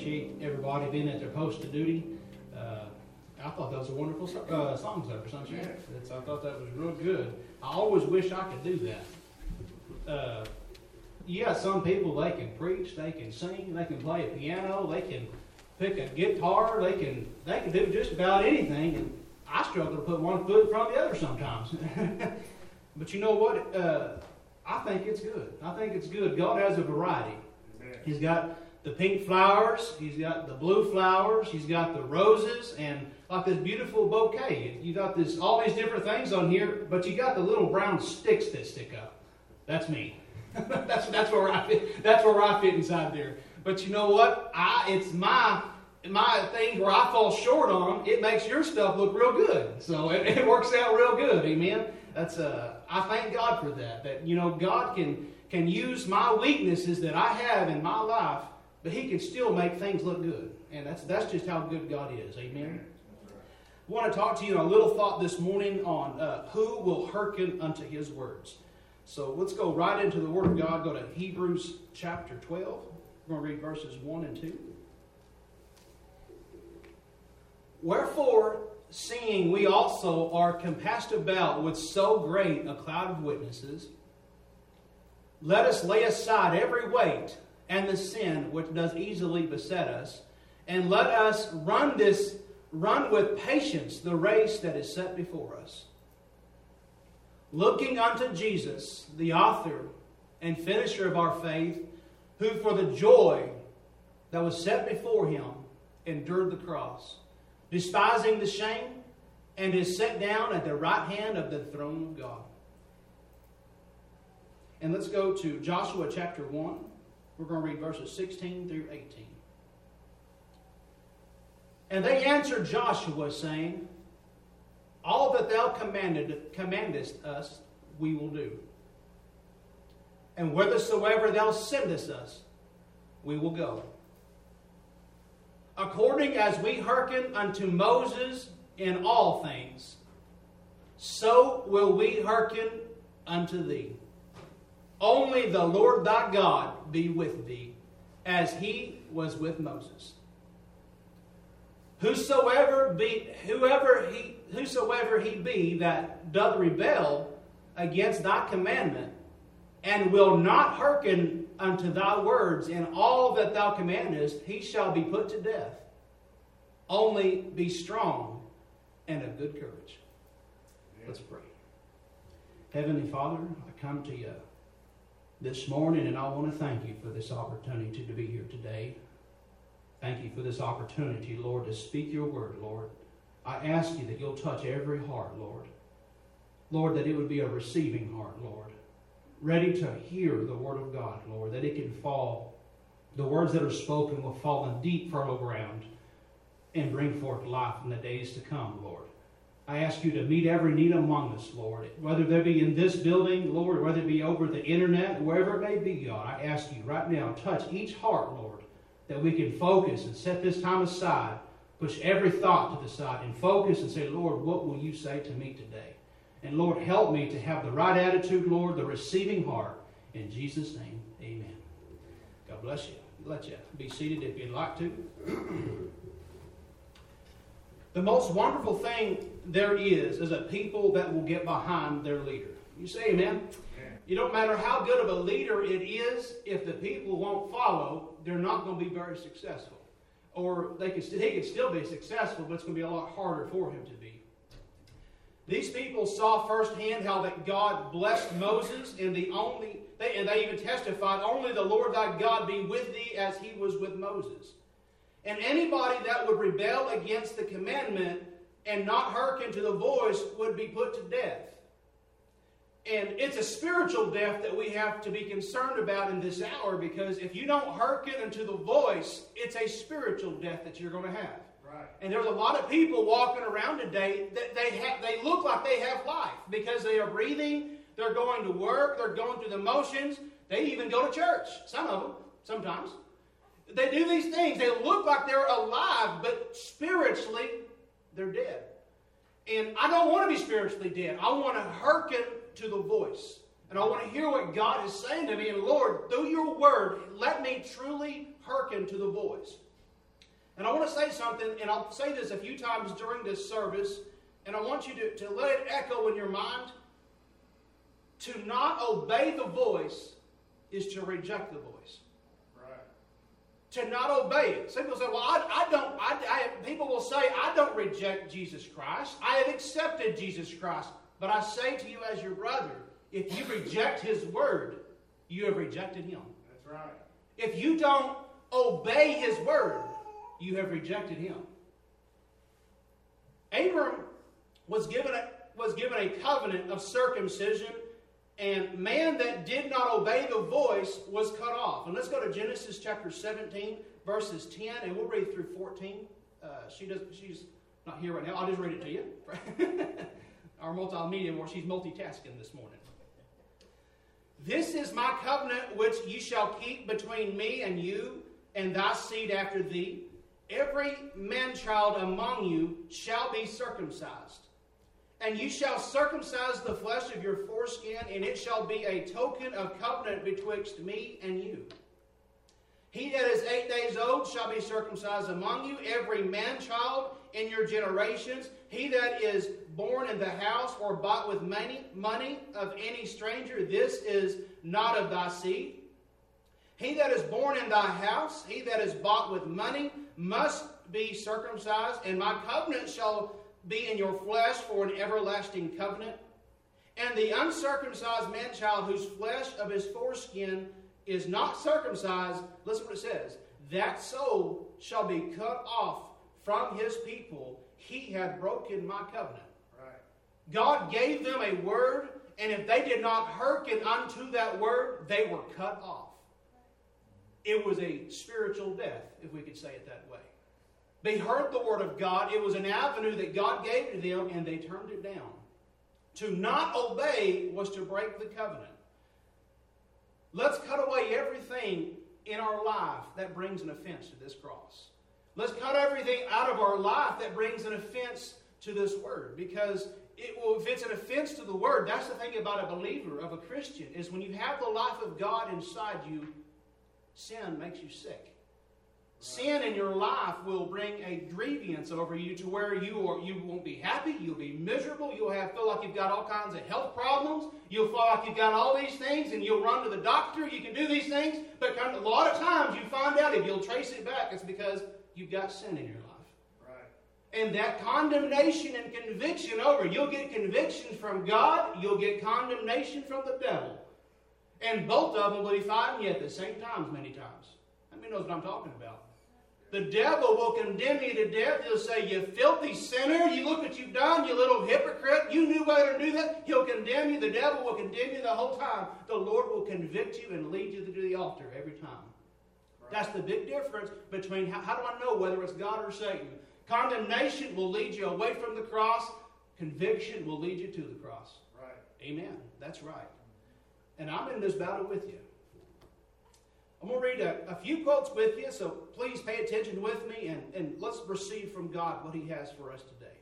appreciate everybody being at their post of duty. I thought that was a wonderful songs there for Sunshine. I thought that was real good. I always wish I could do that. Some people, they can preach, they can sing, they can play a piano, they can pick a guitar, they can do just about anything. And I struggle to put one foot in front of the other sometimes. But you know what? I think it's good. I think it's good. God has a variety. He's got the pink flowers, He's got the blue flowers, He's got the roses, and like this beautiful bouquet. You got all these different things on here, but you got the little brown sticks that stick up. That's me. that's where I fit. That's where I fit inside there. But you know what? It's my thing where I fall short on them. It makes your stuff look real good. So it works out real good. Amen. I thank God for that. That God can use my weaknesses that I have in my life, but He can still make things look good. And that's just how good God is. Amen. I want to talk to you a little thought this morning on who will hearken unto His words. So let's go right into the Word of God. Go to Hebrews chapter 12. We're going to read verses 1 and 2. Wherefore, seeing we also are compassed about with so great a cloud of witnesses, let us lay aside every weight and the sin which does easily beset us, and let us run with patience the race that is set before us, looking unto Jesus, the author and finisher of our faith, who for the joy that was set before Him endured the cross, despising the shame, and is set down at the right hand of the throne of God. And let's go to Joshua chapter 1. We're going to read verses 16 through 18. And they answered Joshua, saying, all that thou commandest us, we will do. And whithersoever thou sendest us, we will go. According as we hearken unto Moses in all things, so will we hearken unto thee. Only the Lord thy God be with thee, as He was with Moses. Whosoever he be that doth rebel against thy commandment, and will not hearken unto thy words in all that thou commandest, he shall be put to death. Only be strong and of good courage. Let's pray. Heavenly Father, I come to you this morning, and I want to thank you for this opportunity to be here today. Thank you for this opportunity, Lord, to speak your word, Lord. I ask you that you'll touch every heart, Lord. Lord, that it would be a receiving heart, Lord. Ready to hear the word of God, Lord, that it can fall. The words that are spoken will fall in deep, fertile ground and bring forth life in the days to come, Lord. I ask you to meet every need among us, Lord. Whether they be in this building, Lord, or whether it be over the internet, wherever it may be, God, I ask you right now, touch each heart, Lord, that we can focus and set this time aside, push every thought to the side, and focus and say, Lord, what will you say to me today? And Lord, help me to have the right attitude, Lord, the receiving heart. In Jesus' name, amen. God bless you. Let you be seated if you'd like to. The most wonderful thing there is a people that will get behind their leader. You say amen? It don't matter how good of a leader it is, if the people won't follow, they're not going to be very successful. Or he can still be successful, but it's going to be a lot harder for him to be. These people saw firsthand how that God blessed Moses, and they even testified, only the Lord thy God be with thee as He was with Moses. And anybody that would rebel against the commandment and not hearken to the voice would be put to death. And it's a spiritual death that we have to be concerned about in this hour, because if you don't hearken unto the voice, it's a spiritual death that you're going to have. Right. And there's a lot of people walking around today that they look like they have life because they are breathing, they're going to work, they're going through the motions, they even go to church. Some of them, sometimes. They do these things. They look like they're alive, but spiritually, they're dead. And I don't want to be spiritually dead. I want to hearken to the voice. And I want to hear what God is saying to me. And Lord, through your word, let me truly hearken to the voice. And I want to say something, and I'll say this a few times during this service, and I want you to let it echo in your mind. To not obey the voice is to reject the voice. Right. To not obey it. Some people say, well, people will say, I don't reject Jesus Christ. I have accepted Jesus Christ. But I say to you as your brother, if you reject His word, you have rejected Him. That's right. If you don't obey His word, you have rejected Him. Abram was given a covenant of circumcision, and man that did not obey the voice was cut off. And let's go to Genesis chapter 17, verses 10, and we'll read through 14. She's not here right now. I'll just read it to you. Our multimedia, where she's multitasking this morning. This is my covenant which ye shall keep between me and you, and thy seed after thee. Every man-child among you shall be circumcised. And you shall circumcise the flesh of your foreskin, and it shall be a token of covenant betwixt me and you. He that is 8 days old shall be circumcised among you, every man-child in your generations. He that is born in the house or bought with money of any stranger, this is not of thy seed. He that is born in thy house, he that is bought with money, must be circumcised, and my covenant shall be in your flesh for an everlasting covenant. And the uncircumcised man-child whose flesh of his foreskin is not circumcised, listen what it says, that soul shall be cut off from his people. He hath broken my covenant. Right. God gave them a word, and if they did not hearken unto that word, they were cut off. It was a spiritual death, if we could say it that way. They heard the word of God. It was an avenue that God gave to them, and they turned it down. To not obey was to break the covenant. Let's cut away everything in our life that brings an offense to this cross. Let's cut everything out of our life that brings an offense to this word. Because if it's an offense to the word, that's the thing about a believer, of a Christian, is when you have the life of God inside you, sin makes you sick. Sin in your life will bring a grievance over you to where you won't be happy, you'll be miserable, you'll feel like you've got all kinds of health problems, you'll feel like you've got all these things, and you'll run to the doctor, you can do these things, but a lot of times you find out, if you'll trace it back, it's because you've got sin in your life. Right. And that condemnation and conviction over, you'll get conviction from God, you'll get condemnation from the devil. And both of them will be fighting you at the same time many times. How many knows what I'm talking about? The devil will condemn you to death. He'll say, you filthy sinner, you look what you've done, you little hypocrite, you knew better than do that. He'll condemn you. The devil will condemn you the whole time. The Lord will convict you and lead you to the altar every time. Right. That's the big difference between, how do I know whether it's God or Satan? Condemnation will lead you away from the cross. Conviction will lead you to the cross. Right. Amen. That's right. And I'm in this battle with you. I'm going to read a few quotes with you, so please pay attention with me, and let's receive from God what He has for us today.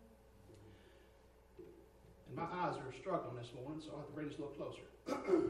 And my eyes are struggling this morning, so I'll have to bring this a little closer.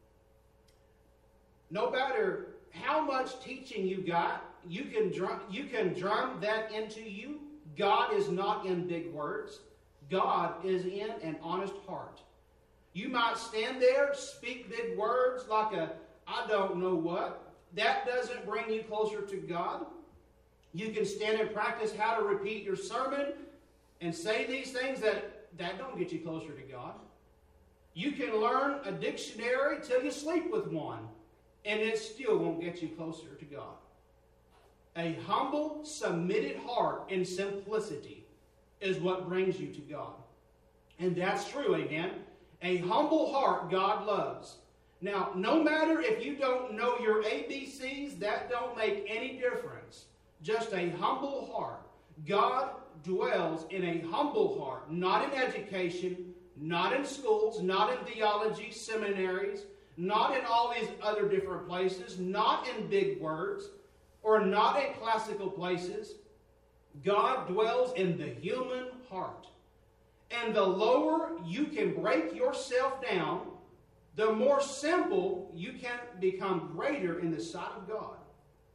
No matter how much teaching you got, you can drum that into you. God is not in big words. God is in an honest heart. You might stand there, speak big words like I don't know what. That doesn't bring you closer to God. You can stand and practice how to repeat your sermon and say these things that don't get you closer to God. You can learn a dictionary till you sleep with one, and it still won't get you closer to God. A humble, submitted heart and simplicity is what brings you to God. And that's true, amen? A humble heart God loves. Now, no matter if you don't know your ABCs, that don't make any difference. Just a humble heart. God dwells in a humble heart, not in education, not in schools, not in theology, seminaries, not in all these other different places, not in big words, or not in classical places. God dwells in the human heart. And the lower you can break yourself down, the more simple you can become greater in the sight of God.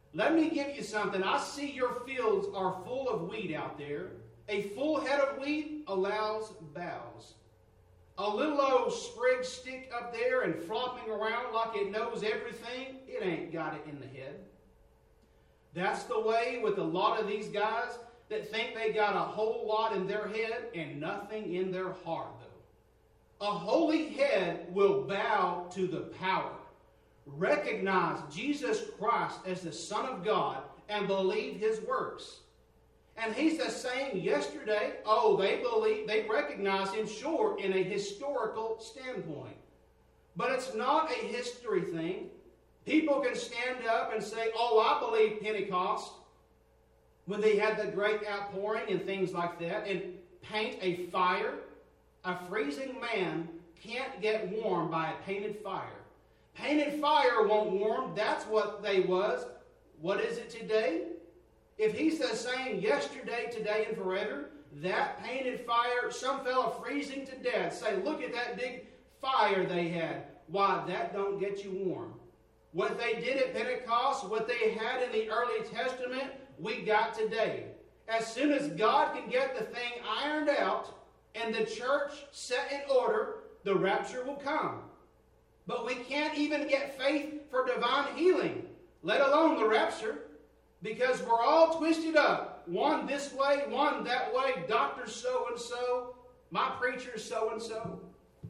Let me give you something. I see your fields are full of wheat out there. A full head of wheat allows boughs. A little old sprig stick up there and flopping around like it knows everything, it ain't got it in the head. That's the way with a lot of these guys that think they got a whole lot in their head and nothing in their heart, though. A holy head will bow to the power. Recognize Jesus Christ as the Son of God and believe His works. And He's the same yesterday. Oh, they recognize Him, sure, in a historical standpoint. But it's not a history thing. People can stand up and say, oh, I believe Pentecost, when they had the great outpouring and things like that, and paint a fire. A freezing man can't get warm by a painted fire. Painted fire won't warm. That's what they was. What is it today? If He's the same yesterday, today, and forever, that painted fire, some fella freezing to death, say, look at that big fire they had. Why, that don't get you warm. What they did at Pentecost, what they had in the early Testament, we got today. As soon as God can get the thing ironed out and the church set in order, the rapture will come. But we can't even get faith for divine healing, let alone the rapture, because we're all twisted up. One this way, one that way, doctor so-and-so, my preacher so-and-so.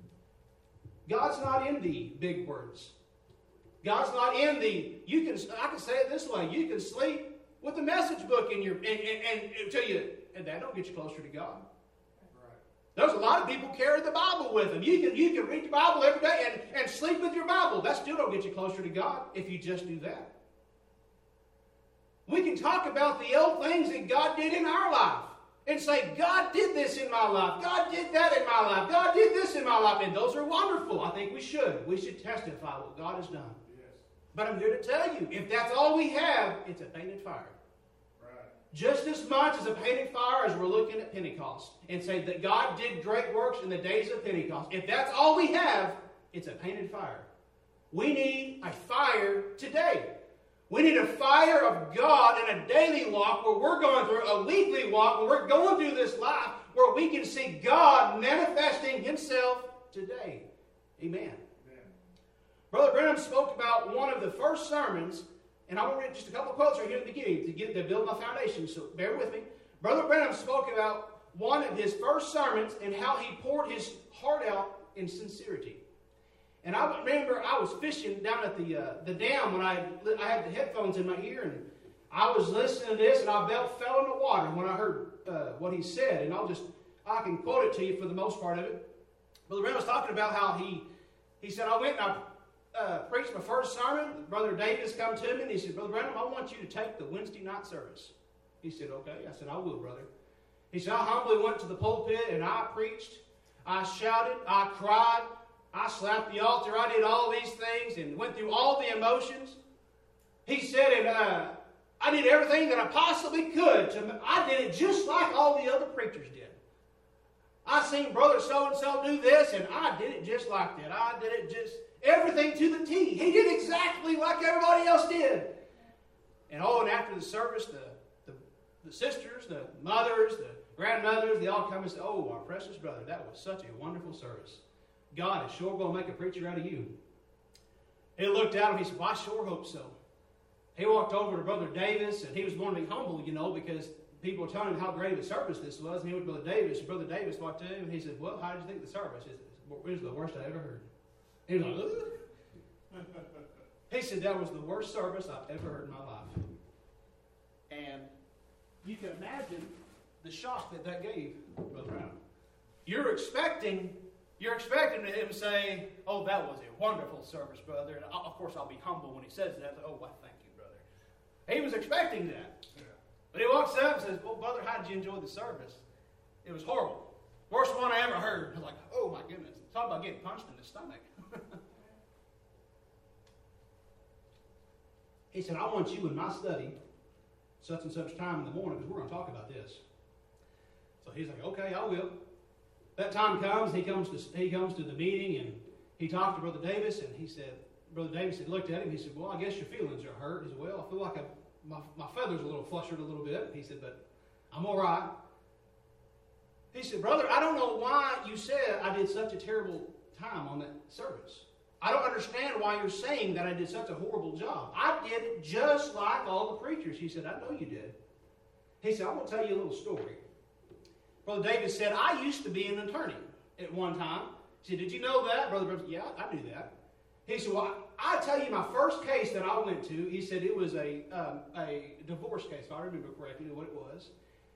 God's not in the big words. God's not in the, I can say it this way, you can sleep with the message book in your, and tell you, and that don't get you closer to God. There's a lot of people carry the Bible with them. You can read the Bible every day and sleep with your Bible. That still don't get you closer to God if you just do that. We can talk about the old things that God did in our life and say, God did this in my life. God did that in my life. God did this in my life. And those are wonderful. I think we should. We should testify what God has done. Yes. But I'm here to tell you, if that's all we have, it's a painted fire. Just as much as a painted fire as we're looking at Pentecost and say that God did great works in the days of Pentecost. If that's all we have, it's a painted fire. We need a fire today. We need a fire of God in a daily walk where we're going through, a weekly walk where we're going through this life where we can see God manifesting Himself today. Amen. Amen. Brother Branham spoke about one of the first sermons. And I want to read just a couple of quotes right here in the beginning to build my foundation, so bear with me. Brother Branham spoke about one of his first sermons and how he poured his heart out in sincerity. And I remember I was fishing down at the dam when I had the headphones in my ear, and I was listening to this, and I fell in the water when I heard what he said. And I can quote it to you for the most part of it. Brother Branham was talking about how he said, I went and I preached my first sermon. Brother Davis come to me and he said, Brother Branham, I want you to take the Wednesday night service. He said, okay. I said, I will, brother. He said, I humbly went to the pulpit and I preached. I shouted. I cried. I slapped the altar. I did all these things and went through all the emotions. He said, and I did everything that I possibly could. I did it just like all the other preachers did. I seen brother so-and-so do this and I did it just like that. I did it just... everything to the T. He did exactly like everybody else did. And after the service, the sisters, the mothers, the grandmothers, they all come and say, oh, our precious brother, that was such a wonderful service. God is sure going to make a preacher out of you. He looked at him, he said, well, I sure hope so. He walked over to Brother Davis, and he was going to be humble, because people were telling him how great of a service this was. And he went to Brother Davis, and Brother Davis walked to him, and he said, well, how did you think of the service? He said, it was the worst I ever heard. He was like, he said, that was the worst service I've ever heard in my life. And you can imagine the shock that gave Brother Brown. You're expecting him to say, oh, that was a wonderful service, brother. And of course, I'll be humble when he says that. Oh, well, thank you, brother. He was expecting that. Yeah. But he walks up and says, well, brother, how did you enjoy the service? It was horrible. Worst one I ever heard. I was like, oh, my goodness. Talk about getting punched in the stomach. He said, I want you in my study such and such time in the morning because we're going to talk about this. So he's like, okay, I will. That time comes, he comes to the meeting and he talked to Brother Davis and he said, Brother Davis had looked at him, he said, well, I guess your feelings are hurt. He said, well, I feel like my feathers a little flustered a little bit. He said, but I'm all right. He said, brother, I don't know why you said I did such a terrible time on that service. I don't understand why you're saying that I did such a horrible job. I did it just like all the preachers. He said, I know you did. He said, I'm going to tell you a little story. Brother David said, I used to be an attorney at one time. He said, did you know that? Brother, yeah, I knew that. He said, well, I tell you my first case that I went to, he said it was a divorce case, if I remember correctly what it was.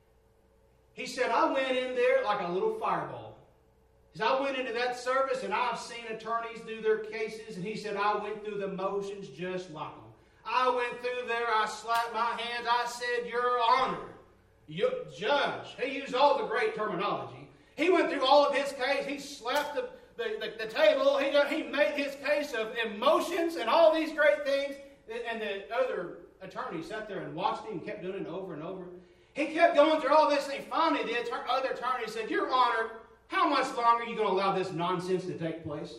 He said, I went in there like a little fireball. He said, I went into that service and I've seen attorneys do their cases, and he said, I went through the motions just like them. I went through there, I slapped my hands, I said, Your Honor, Judge. He used all the great terminology. He went through all of his case, he slapped the table, he made his case of emotions and all these great things, and the other attorney sat there and watched him and kept doing it over and over. He kept going through all this, and finally the other attorney said, Your Honor, how much longer are you going to allow this nonsense to take place?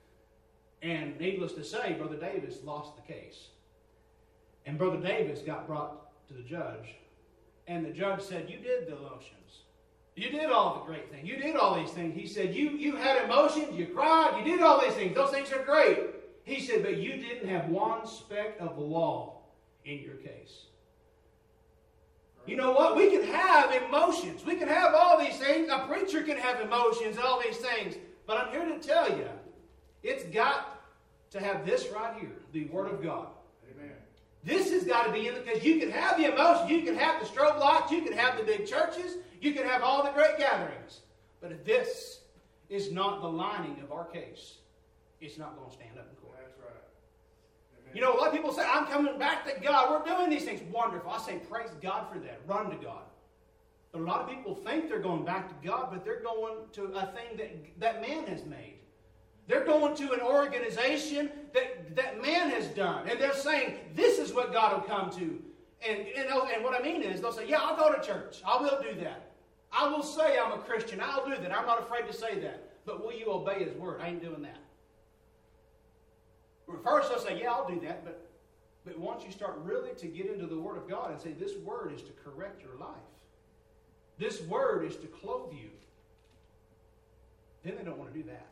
And needless to say, Brother Davis lost the case. And Brother Davis got brought to the judge. And the judge said, you did the emotions. You did all the great things. You did all these things. He said, you had emotions, you cried, you did all these things. Those things are great. He said, but you didn't have one speck of the law in your case. You know what? We can have emotions. We can have all these things. A preacher can have emotions, all these things. But I'm here to tell you, it's got to have this right here, the Word of God. Amen. This has got to be in, because you can have the emotions, you can have the strobe lights, you can have the big churches, you can have all the great gatherings. But if this is not the lining of our case, it's not going to stand up in court. That's right. Amen. You know, a lot of people say, I'm coming back to God. We're doing these things. Wonderful. I say, praise God for that. Run to God. But a lot of people think they're going back to God, but they're going to a thing that man has made. They're going to an organization that man has done. And they're saying, this is what God will come to. And what I mean is, they'll say, yeah, I'll go to church. I will do that. I will say I'm a Christian. I'll do that. I'm not afraid to say that. But will you obey His word? I ain't doing that. First they'll say, yeah, I'll do that. But once you start really to get into the Word of God and say, this word is to correct your life. This word is to clothe you. Then they don't want to do that.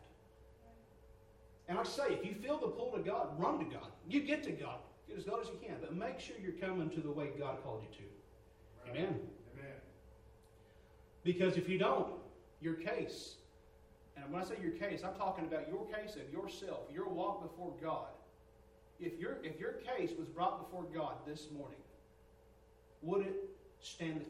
And I say, if you feel the pull to God, run to God. You get to God. Get as God as you can. But make sure you're coming to the way God called you to. Right. Amen? Amen. Because if you don't, your case, and when I say your case, I'm talking about your case of yourself, your walk before God. If your case was brought before God this morning, would it stand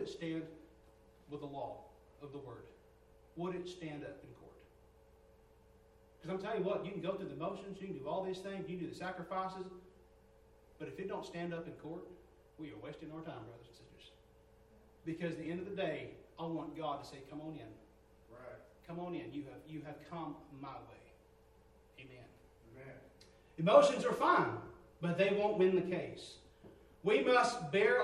with the law of the Word? Would it stand up in court? Because I'm telling you what, you can go through the motions, you can do all these things, you can do the sacrifices, but if it don't stand up in court, we are wasting our time, brothers and sisters. Because at the end of the day, I want God to say, come on in. Right. Come on in. You have come my way. Amen. Amen. Emotions are fine, but they won't win the case. We must base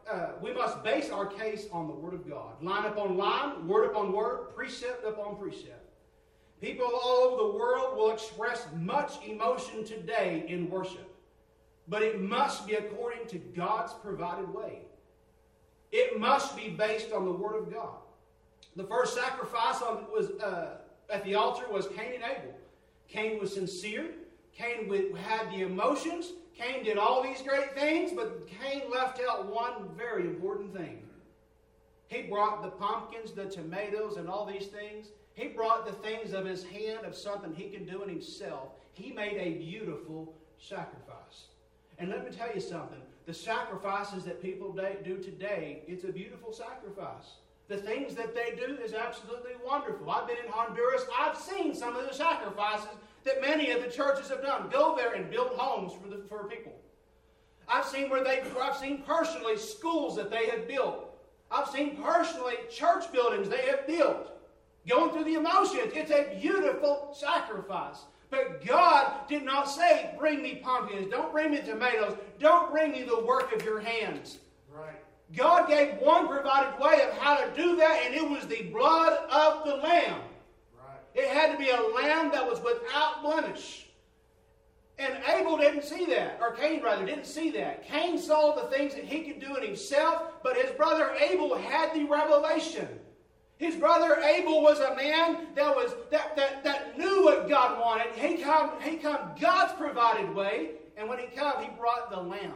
our case on the Word of God. Line upon line, word upon word, precept upon precept. People all over the world will express much emotion today in worship, but it must be according to God's provided way. It must be based on the Word of God. The first sacrifice at the altar was Cain and Abel. Cain was sincere. Cain had the emotions. Cain did all these great things, but Cain left out one very important thing. He brought the pumpkins, the tomatoes, and all these things. He brought the things of his hand, of something he can do in himself. He made a beautiful sacrifice. And let me tell you something. The sacrifices that people do today, it's a beautiful sacrifice. The things that they do is absolutely wonderful. I've been in Honduras. I've seen some of the sacrifices that many of the churches have done. Go there and build homes for people. I've seen personally schools that they have built. I've seen personally church buildings they have built. Going through the emotions. It's a beautiful sacrifice. But God did not say, bring me pumpkins. Don't bring me tomatoes. Don't bring me the work of your hands. Right. God gave one provided way of how to do that, and it was the blood of the Lamb. Right. It had to be a lamb that was without blemish. And Abel didn't see that, or Cain rather didn't see that. Cain saw the things that he could do in himself, but his brother Abel had the revelation. His brother Abel was a man that knew what God wanted. He come God's provided way, and when he come, he brought the lamb.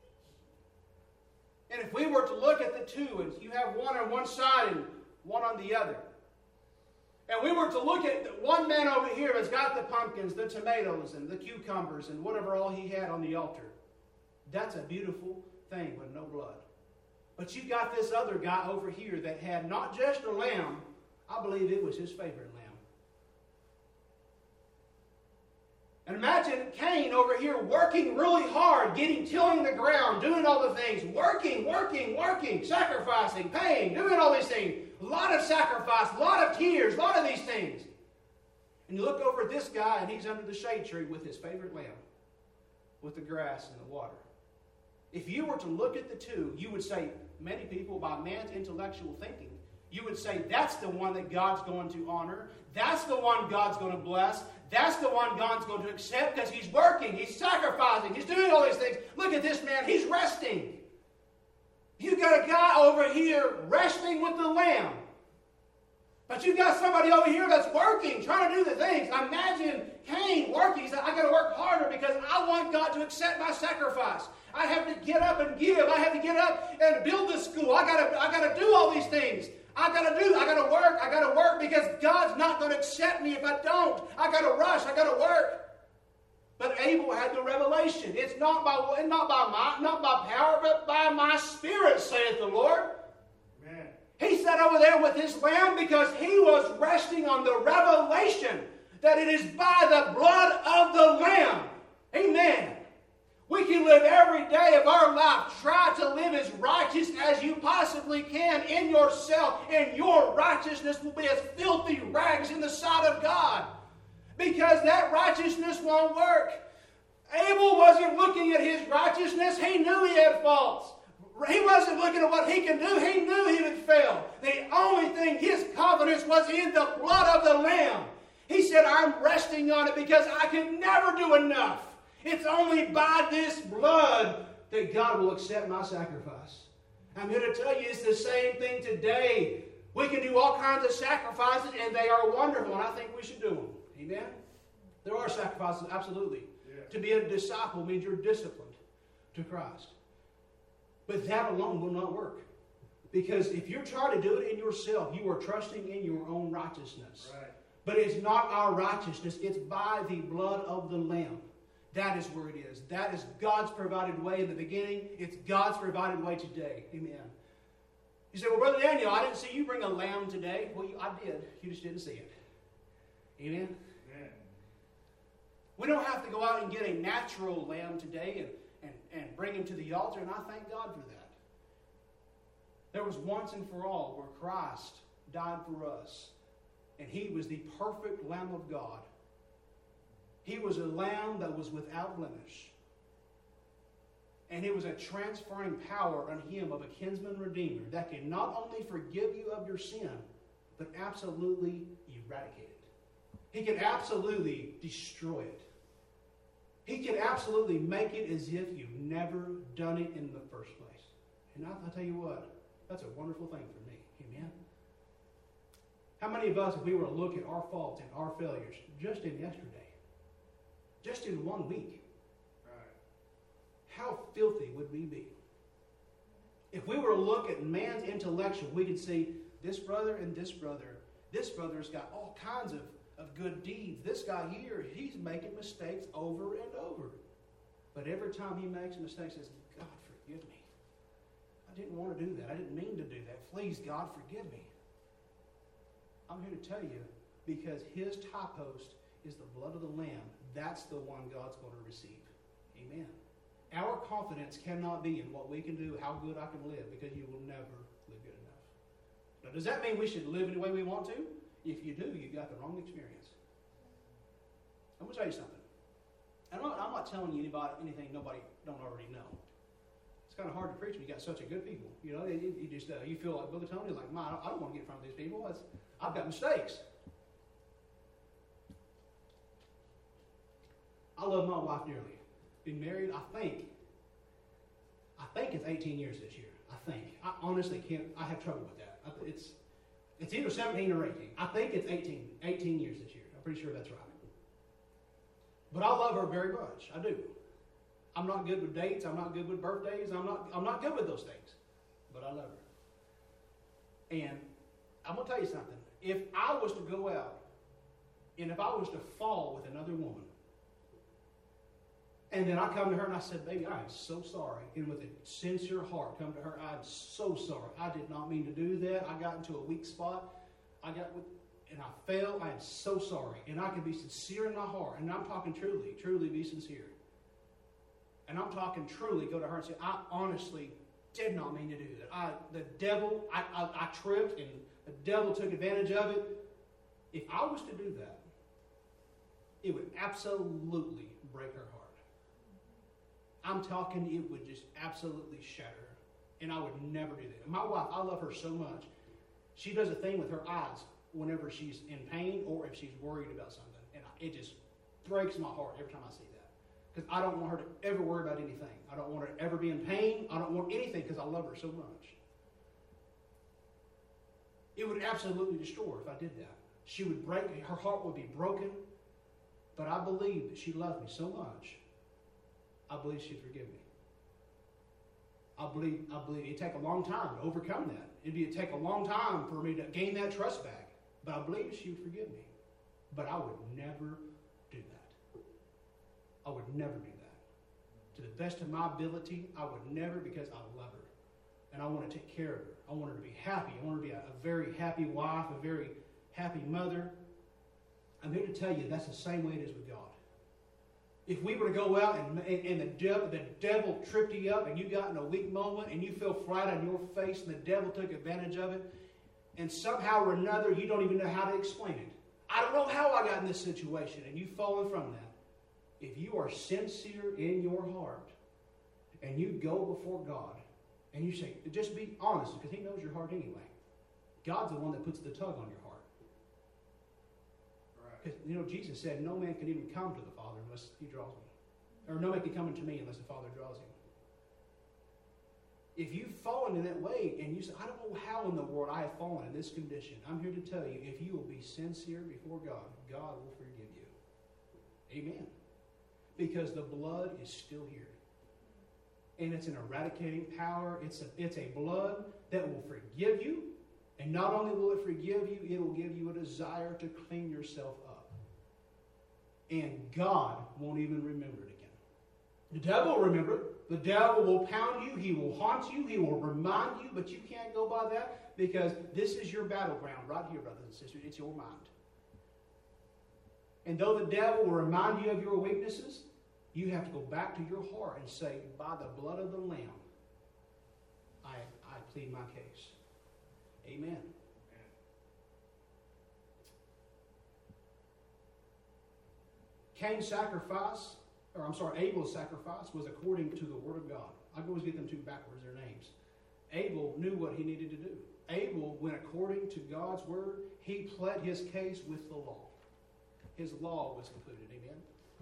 And if we were to look at the two, and you have one on one side and one on the other, and we were to look at one man over here that's got the pumpkins, the tomatoes, and the cucumbers, and whatever all he had on the altar, that's a beautiful thing with no blood. But you got this other guy over here that had not just a lamb, I believe it was his favorite lamb. And imagine Cain over here working really hard, tilling the ground, doing all the things, working, sacrificing, paying, doing all these things. A lot of sacrifice, a lot of tears, a lot of these things. And you look over at this guy, and he's under the shade tree with his favorite lamb, with the grass and the water. If you were to look at the two, you would say, many people, by man's intellectual thinking, you would say that's the one that God's going to honor. That's the one God's going to bless. That's the one God's going to accept because he's working, he's sacrificing, he's doing all these things. Look at this man, he's resting. You got a guy over here resting with the lamb. But you got somebody over here that's working, trying to do the things. Imagine Cain working. He said, I got to work harder because I want God to accept my sacrifice. I have to get up and give. I have to get up and build the school. I got to do all these things. I got to work because God's not going to accept me if I don't. I got to rush. I got to work. But Abel had the revelation. It's not by might, not by power, but by my spirit, saith the Lord. Amen. He sat over there with his lamb because he was resting on the revelation that it is by the blood of the lamb. Amen. We can live every day of our life. Try to live as righteous as you possibly can in yourself, and your righteousness will be as filthy rags in the sight of God. Because that righteousness won't work. Abel wasn't looking at his righteousness. He knew he had faults. He wasn't looking at what he can do. He knew he would fail. The only thing, his confidence was in the blood of the Lamb. He said, I'm resting on it because I can never do enough. It's only by this blood that God will accept my sacrifice. I'm here to tell you it's the same thing today. We can do all kinds of sacrifices, and they are wonderful, and I think we should do them. Amen? There are sacrifices, absolutely. Yeah. To be a disciple means you're disciplined to Christ. But that alone will not work. Because if you're trying to do it in yourself, you are trusting in your own righteousness. Right. But it's not our righteousness. It's by the blood of the Lamb. That is where it is. That is God's provided way in the beginning. It's God's provided way today. Amen. You say, well, Brother Daniel, I didn't see you bring a lamb today. Well, I did. You just didn't see it. Amen? Amen. We don't have to go out and get a natural lamb today and bring him to the altar, and I thank God for that. There was once and for all where Christ died for us, and he was the perfect Lamb of God. He was a lamb that was without blemish. And it was a transferring power on him of a kinsman redeemer that can not only forgive you of your sin, but absolutely eradicate it. He can absolutely destroy it. He can absolutely make it as if you've never done it in the first place. And I'll tell you what, that's a wonderful thing for me. Amen? How many of us, if we were to look at our faults and our failures just in yesterday, just in 1 week, Right. how filthy would we be? If we were to look at man's intellectual, we could see this brother and this brother. This brother's got all kinds of good deeds. This guy here, he's making mistakes over and over. But every time he makes a mistake, he says, God, forgive me. I didn't want to do that. I didn't mean to do that. Please, God, forgive me. I'm here to tell you, because his tie post is the blood of the Lamb. That's the one God's going to receive. Amen. Our confidence cannot be in what we can do, how good I can live, because you will never live good enough. Now, does that mean we should live any way we want to? If you do, you've got the wrong experience. I'm going to tell you something. I'm not telling you anything nobody don't already know. It's kind of hard to preach when you got such a good people. You know, you feel like Brother Tony, like, I don't want to get in front of these people. I've got mistakes. I love my wife dearly. Been married, I think it's 18 years this year. I think. I honestly can't, I have trouble with that. It's either 17 or 18. I think it's 18 years this year. I'm pretty sure that's right. But I love her very much. I do. I'm not good with dates. I'm not good with birthdays. I'm not good with those things. But I love her. And I'm going to tell you something. If I was to go out and if I was to fall with another woman, and then I come to her and I said, baby, I am so sorry. And with a sincere heart, come to her, I'm so sorry. I did not mean to do that. I got into a weak spot. And I fell. I am so sorry. And I can be sincere in my heart. And I'm talking truly be sincere. And I'm talking truly, go to her and say, I honestly did not mean to do that. I tripped and the devil took advantage of it. If I was to do that, it would absolutely break her heart. I'm talking, it would just absolutely shatter her. And I would never do that. My wife, I love her so much. She does a thing with her eyes whenever she's in pain or if she's worried about something. And it just breaks my heart every time I see that. Because I don't want her to ever worry about anything. I don't want her to ever be in pain. I don't want anything because I love her so much. It would absolutely destroy her if I did that. She would break, her heart would be broken. But I believe that she loved me so much. I believe she'd forgive me. I believe it'd take a long time to overcome that. It'd take a long time for me to gain that trust back. But I believe she would forgive me. But I would never do that. I would never do that. To the best of my ability, I would never, because I love her. And I want to take care of her. I want her to be happy. I want her to be a very happy wife, a very happy mother. I'm here to tell you that's the same way it is with God. If we were to go out and the devil tripped you up and you got in a weak moment and you fell flat on your face and the devil took advantage of it, and somehow or another you don't even know how to explain it. I don't know how I got in this situation, and you've fallen from that. If you are sincere in your heart and you go before God and you say, just be honest, because He knows your heart anyway. God's the one that puts the tug on your heart. Because, Jesus said, no man can even come to the Father unless He draws me. Or no man can come unto me unless the Father draws him. If you've fallen in that way and you say, I don't know how in the world I have fallen in this condition, I'm here to tell you, if you will be sincere before God, God will forgive you. Amen. Because the blood is still here. And it's an eradicating power. It's a blood that will forgive you. And not only will it forgive you, it will give you a desire to clean yourself up. And God won't even remember it again. The devil will remember it. The devil will pound you. He will haunt you. He will remind you. But you can't go by that because this is your battleground right here, brothers and sisters. It's your mind. And though the devil will remind you of your weaknesses, you have to go back to your heart and say, by the blood of the Lamb, I plead my case. Amen. Abel's sacrifice was according to the Word of God. I always get them two backwards, their names. Abel knew what he needed to do. Abel went according to God's Word. He pled his case with the law. His law was included. Amen.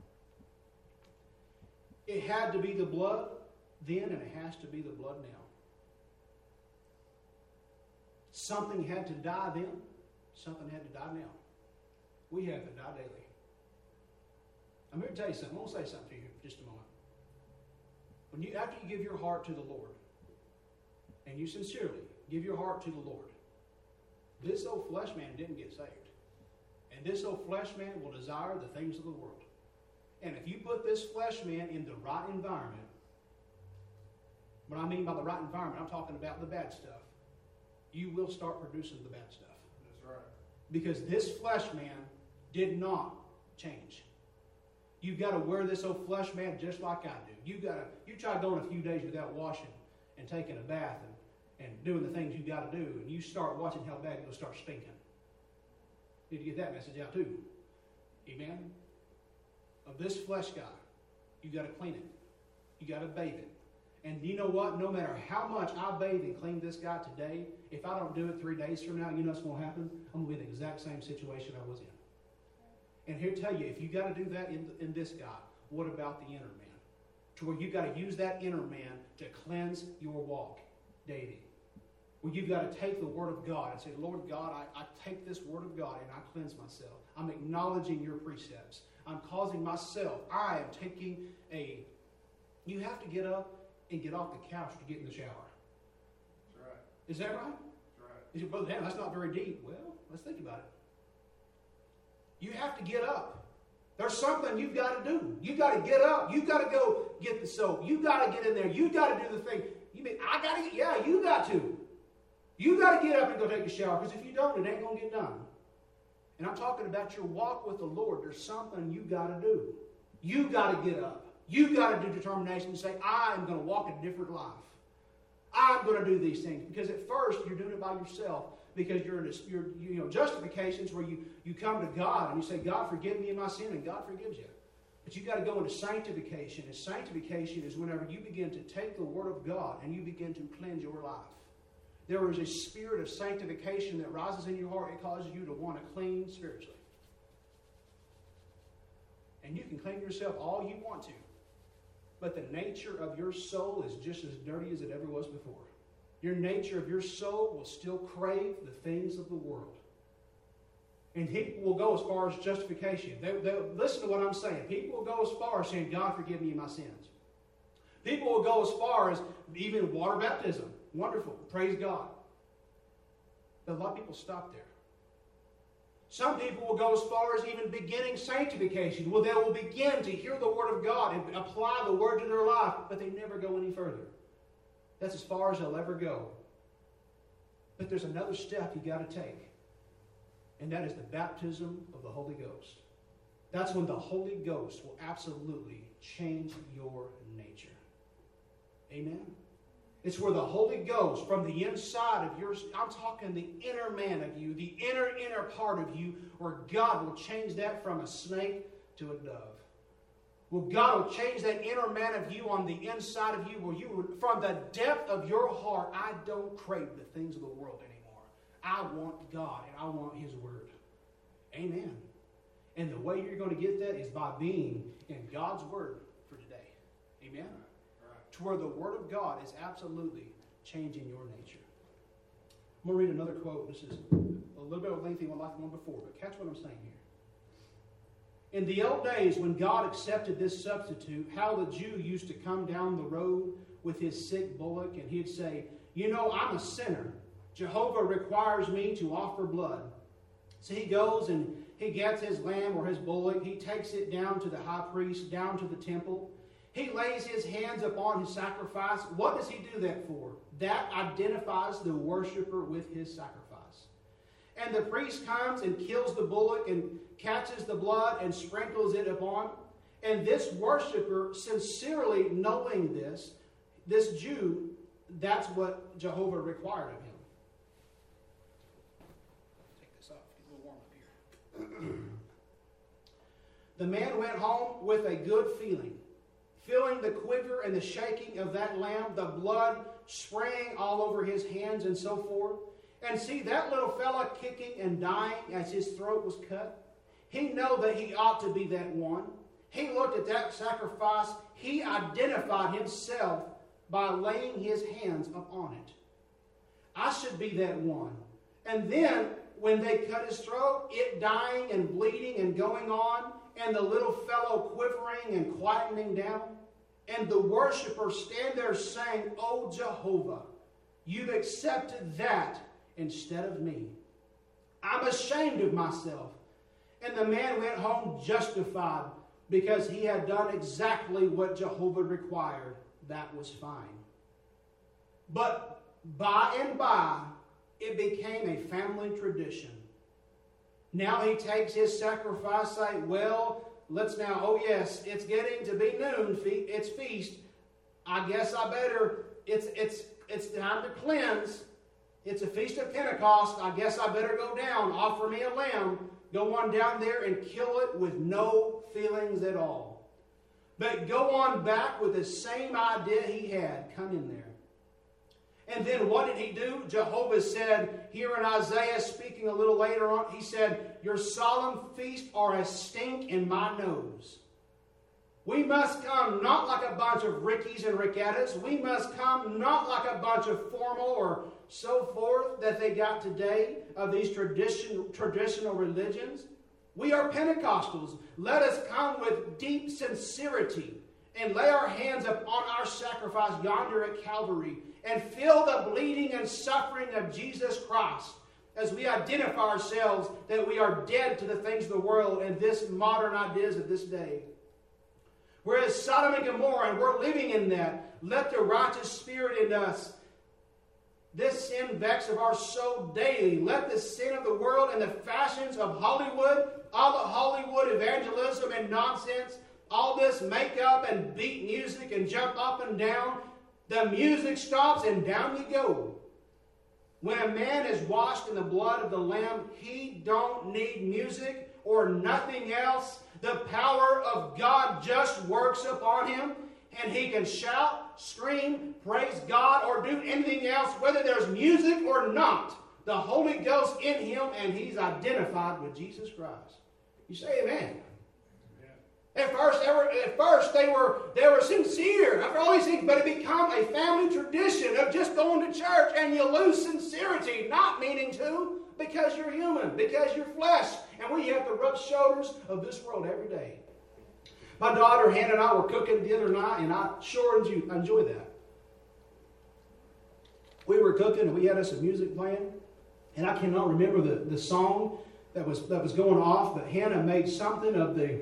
It had to be the blood then, and it has to be the blood now. Something had to die then. Something had to die now. We have to die daily. I'm here to tell you something. I want to say something to you for just a moment. After you give your heart to the Lord, and you sincerely give your heart to the Lord, this old flesh man didn't get saved. And this old flesh man will desire the things of the world. And if you put this flesh man in the right environment, what I mean by the right environment, I'm talking about the bad stuff. You will start producing the bad stuff. That's right. Because this flesh man did not change. You've got to wear this old flesh man just like I do. You try going a few days without washing and taking a bath and doing the things you got to do, and you start watching how bad you'll start stinking. You need to get that message out too. Amen? Of this flesh guy, you got to clean it. You got to bathe it. And you know what? No matter how much I bathe and clean this guy today, if I don't do it 3 days from now, you know what's going to happen? I'm going to be in the exact same situation I was in. And here to tell you, if you got to do that in this guy, What about the inner man? To where you've got to use that inner man to cleanse your walk daily. Where you've got to take the Word of God and say, Lord God, I take this Word of God and I cleanse myself. I'm acknowledging your precepts. I'm causing myself. I am taking a... You have to get up and get off the couch to get in the shower. That's right. Is that right? That's right. You say, Brother Dan, that's not very deep. Well, let's think about it. You have to get up. There's something you've got to do. You've got to get up. You've got to go get the soap. You've got to get in there. You've got to do the thing. You mean, I got to get... Yeah, you got to. You got to get up and go take a shower, because if you don't, it ain't going to get done. And I'm talking about your walk with the Lord. There's something you got to do. You got to get up. You got to do determination and say, I'm going to walk a different life. I'm going to do these things. Because at first, you're doing it by yourself, because you're justifications where you come to God and you say, God, forgive me of my sin, and God forgives you. But you got to go into sanctification. And sanctification is whenever you begin to take the Word of God and you begin to cleanse your life. There is a spirit of sanctification that rises in your heart. It causes you to want to clean spiritually. And you can clean yourself all you want to. But the nature of your soul is just as dirty as it ever was before. Your nature of your soul will still crave the things of the world. And people will go as far as justification. They'll listen to what I'm saying. People will go as far as saying, God, forgive me my sins. People will go as far as even water baptism. Wonderful. Praise God. But a lot of people stop there. Some people will go as far as even beginning sanctification. Well, they will begin to hear the Word of God and apply the Word to their life, but they never go any further. That's as far as they'll ever go. But there's another step you got to take. And that is the baptism of the Holy Ghost. That's when the Holy Ghost will absolutely change your nature. Amen? It's where the Holy Ghost, from the inside of yours, I'm talking the inner man of you, the inner part of you, where God will change that from a snake to a dove. Well, God will change that inner man of you on the inside of you, where you, from the depth of your heart, I don't crave the things of the world anymore. I want God and I want His Word. Amen. And the way you're going to get that is by being in God's Word for today. Amen. To where the Word of God is absolutely changing your nature. I'm going to read another quote. This is a little bit of lengthy one like the one before, but catch what I'm saying here. In the old days, when God accepted this substitute, how the Jew used to come down the road with his sick bullock, and he'd say, you know, I'm a sinner. Jehovah requires me to offer blood. So he goes and he gets his lamb or his bullock. He takes it down to the high priest, down to the temple. He lays his hands upon his sacrifice. What does he do that for? That identifies the worshiper with his sacrifice. And the priest comes and kills the bullock and catches the blood and sprinkles it upon. And this worshiper, sincerely knowing this Jew, that's what Jehovah required of him. Take this off, get a little warm up here. The man went home with a good feeling. Feeling the quiver and the shaking of that lamb, the blood spraying all over his hands and so forth. And see that little fella kicking and dying as his throat was cut. He knew that he ought to be that one. He looked at that sacrifice. He identified himself by laying his hands upon it. I should be that one. And then when they cut his throat, it dying and bleeding and going on, and the little fellow quivering and quietening down, and the worshiper stand there saying, oh Jehovah, you've accepted that instead of me. I'm ashamed of myself. And the man went home justified because he had done exactly what Jehovah required. That was fine. But by and by, it became a family tradition. Now he takes his sacrifice, say, well, let's now, oh yes, it's getting to be noon, it's feast. I guess I better, it's time to cleanse. It's a feast of Pentecost. I guess I better go down, offer me a lamb, go on down there and kill it with no feelings at all. But go on back with the same idea he had. Come in there. And then what did he do? Jehovah said, here in Isaiah, speaking a little later on, he said, your solemn feasts are a stink in my nose. We must come not like a bunch of Rickies and Rickettas. We must come not like a bunch of formal or so forth that they got today of these traditional religions. We are Pentecostals. Let us come with deep sincerity and lay our hands upon our sacrifice yonder at Calvary and feel the bleeding and suffering of Jesus Christ as we identify ourselves that we are dead to the things of the world and this modern ideas of this day. Whereas Sodom and Gomorrah, and we're living in that, let the righteous spirit in us, this sin vex of our soul daily. Let the sin of the world and the fashions of Hollywood, all the Hollywood evangelism and nonsense, all this makeup and beat music and jump up and down, the music stops and down you go. When a man is washed in the blood of the Lamb, he don't need music or nothing else. The power of God just works upon him, and he can shout, scream, praise God, or do anything else, whether there's music or not. The Holy Ghost in him, and he's identified with Jesus Christ. You say amen. At first they were sincere after all these things, but it become a family tradition of just going to church, and you lose sincerity, not meaning to, because you're human, because you're flesh, and we have to rub shoulders of this world every day. My daughter Hannah and I were cooking the other night, and I sure enjoy that. We were cooking, and we had us some music playing, and I cannot remember the song that was going off, but Hannah made something of the.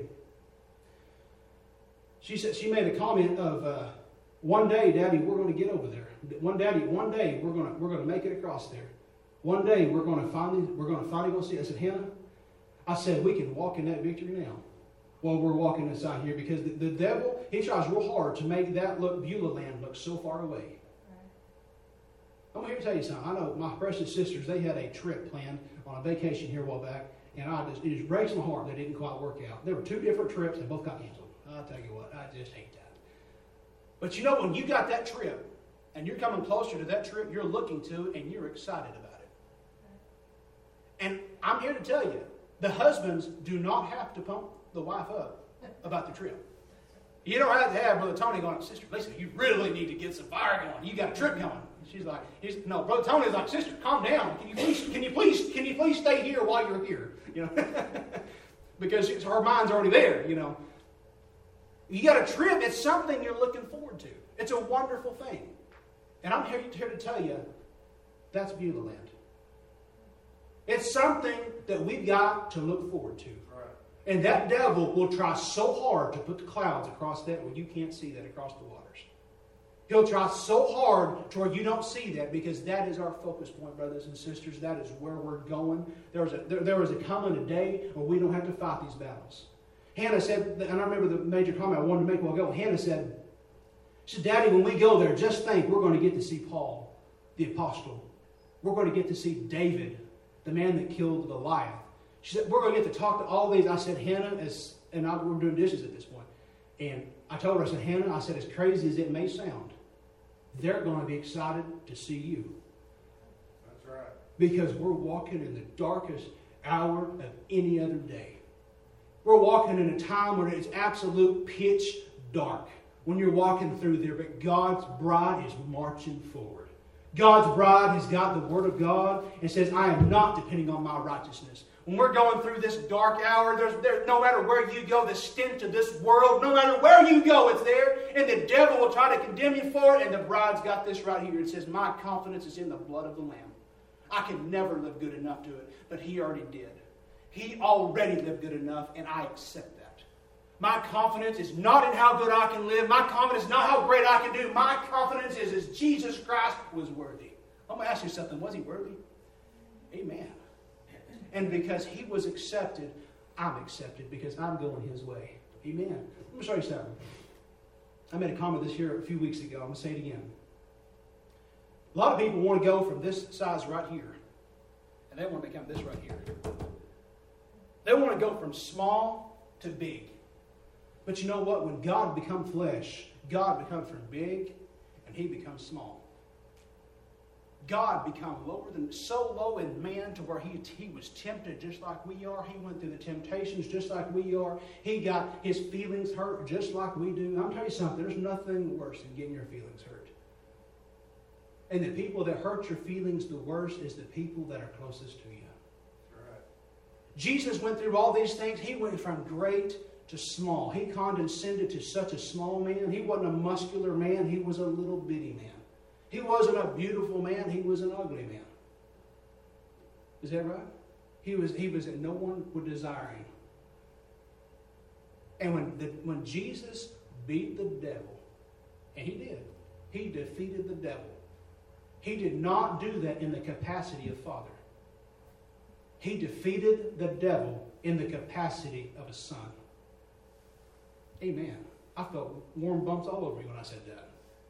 She said she made a comment of one day, Daddy, we're going to get over there. One day we're going to make it across there. One day we're going to finally go see it. I said, Hannah, I said we can walk in that victory now. Well, we're walking inside here because the devil, he tries real hard to make that Beulah land look so far away. I'm here to tell you something. I know my precious sisters, they had a trip planned on a vacation here a while back, and it just breaks my heart they didn't quite work out. There were 2 different trips, they both got canceled. I'll tell you what, I just hate that. But you know, when you got that trip, and you're coming closer to that trip you're looking to, and you're excited about it. And I'm here to tell you, the husbands do not have to pump the wife up about the trip. You don't have to have Brother Tony going, Sister Lisa, you really need to get some fire going. You got a trip going. She's like, no, Brother Tony's like, Sister, calm down. Can you please stay here while you're here? You know, because her mind's already there. You know, you got a trip. It's something you're looking forward to. It's a wonderful thing, and I'm here to tell you, that's Beulah land. It's something that we've got to look forward to. Right. And that devil will try so hard to put the clouds across that where you can't see that across the waters. He'll try so hard to where you don't see that, because that is our focus point, brothers and sisters. That is where we're going. There is a coming a day where we don't have to fight these battles. Hannah said, and I remember the major comment I wanted to make a while ago. Hannah said, Daddy, when we go there, just think we're going to get to see Paul, the apostle. We're going to get to see David, the man that killed Goliath. She said, we're going to get to talk to all these. I said, Hannah, we're doing dishes at this point. And I told her, I said, Hannah, I said, as crazy as it may sound, they're going to be excited to see you. That's right. Because we're walking in the darkest hour of any other day. We're walking in a time where it's absolute pitch dark when you're walking through there, but God's bride is marching forward. God's bride has got the Word of God and says, I am not depending on my righteousness. When we're going through this dark hour, there's no matter where you go, the stench of this world, no matter where you go, it's there. And the devil will try to condemn you for it. And the bride's got this right here. It says, my confidence is in the blood of the Lamb. I can never live good enough to it, but He already did. He already lived good enough, and I accept that. My confidence is not in how good I can live. My confidence is not how great I can do. My confidence is Jesus Christ was worthy. I'm going to ask you something. Was He worthy? Amen. And because He was accepted, I'm accepted because I'm going His way. Amen. Let me show you something. I made a comment this here a few weeks ago. I'm going to say it again. A lot of people want to go from this size right here, and they want to become this right here. They want to go from small to big. But you know what? When God becomes flesh, God becomes from big, and He becomes small. God become so low in man to where he was tempted just like we are. He went through the temptations just like we are. He got his feelings hurt just like we do. I'm telling you something, there's nothing worse than getting your feelings hurt. And the people that hurt your feelings the worst is the people that are closest to you. Right. Jesus went through all these things. He went from great to small. He condescended to such a small man. He wasn't a muscular man. He was a little bitty man. He wasn't a beautiful man. He was an ugly man. Is that right? He was that no one would desire him. And when Jesus beat the devil, and he defeated the devil. He did not do that in the capacity of Father. He defeated the devil in the capacity of a son. Amen. I felt warm bumps all over me when I said that.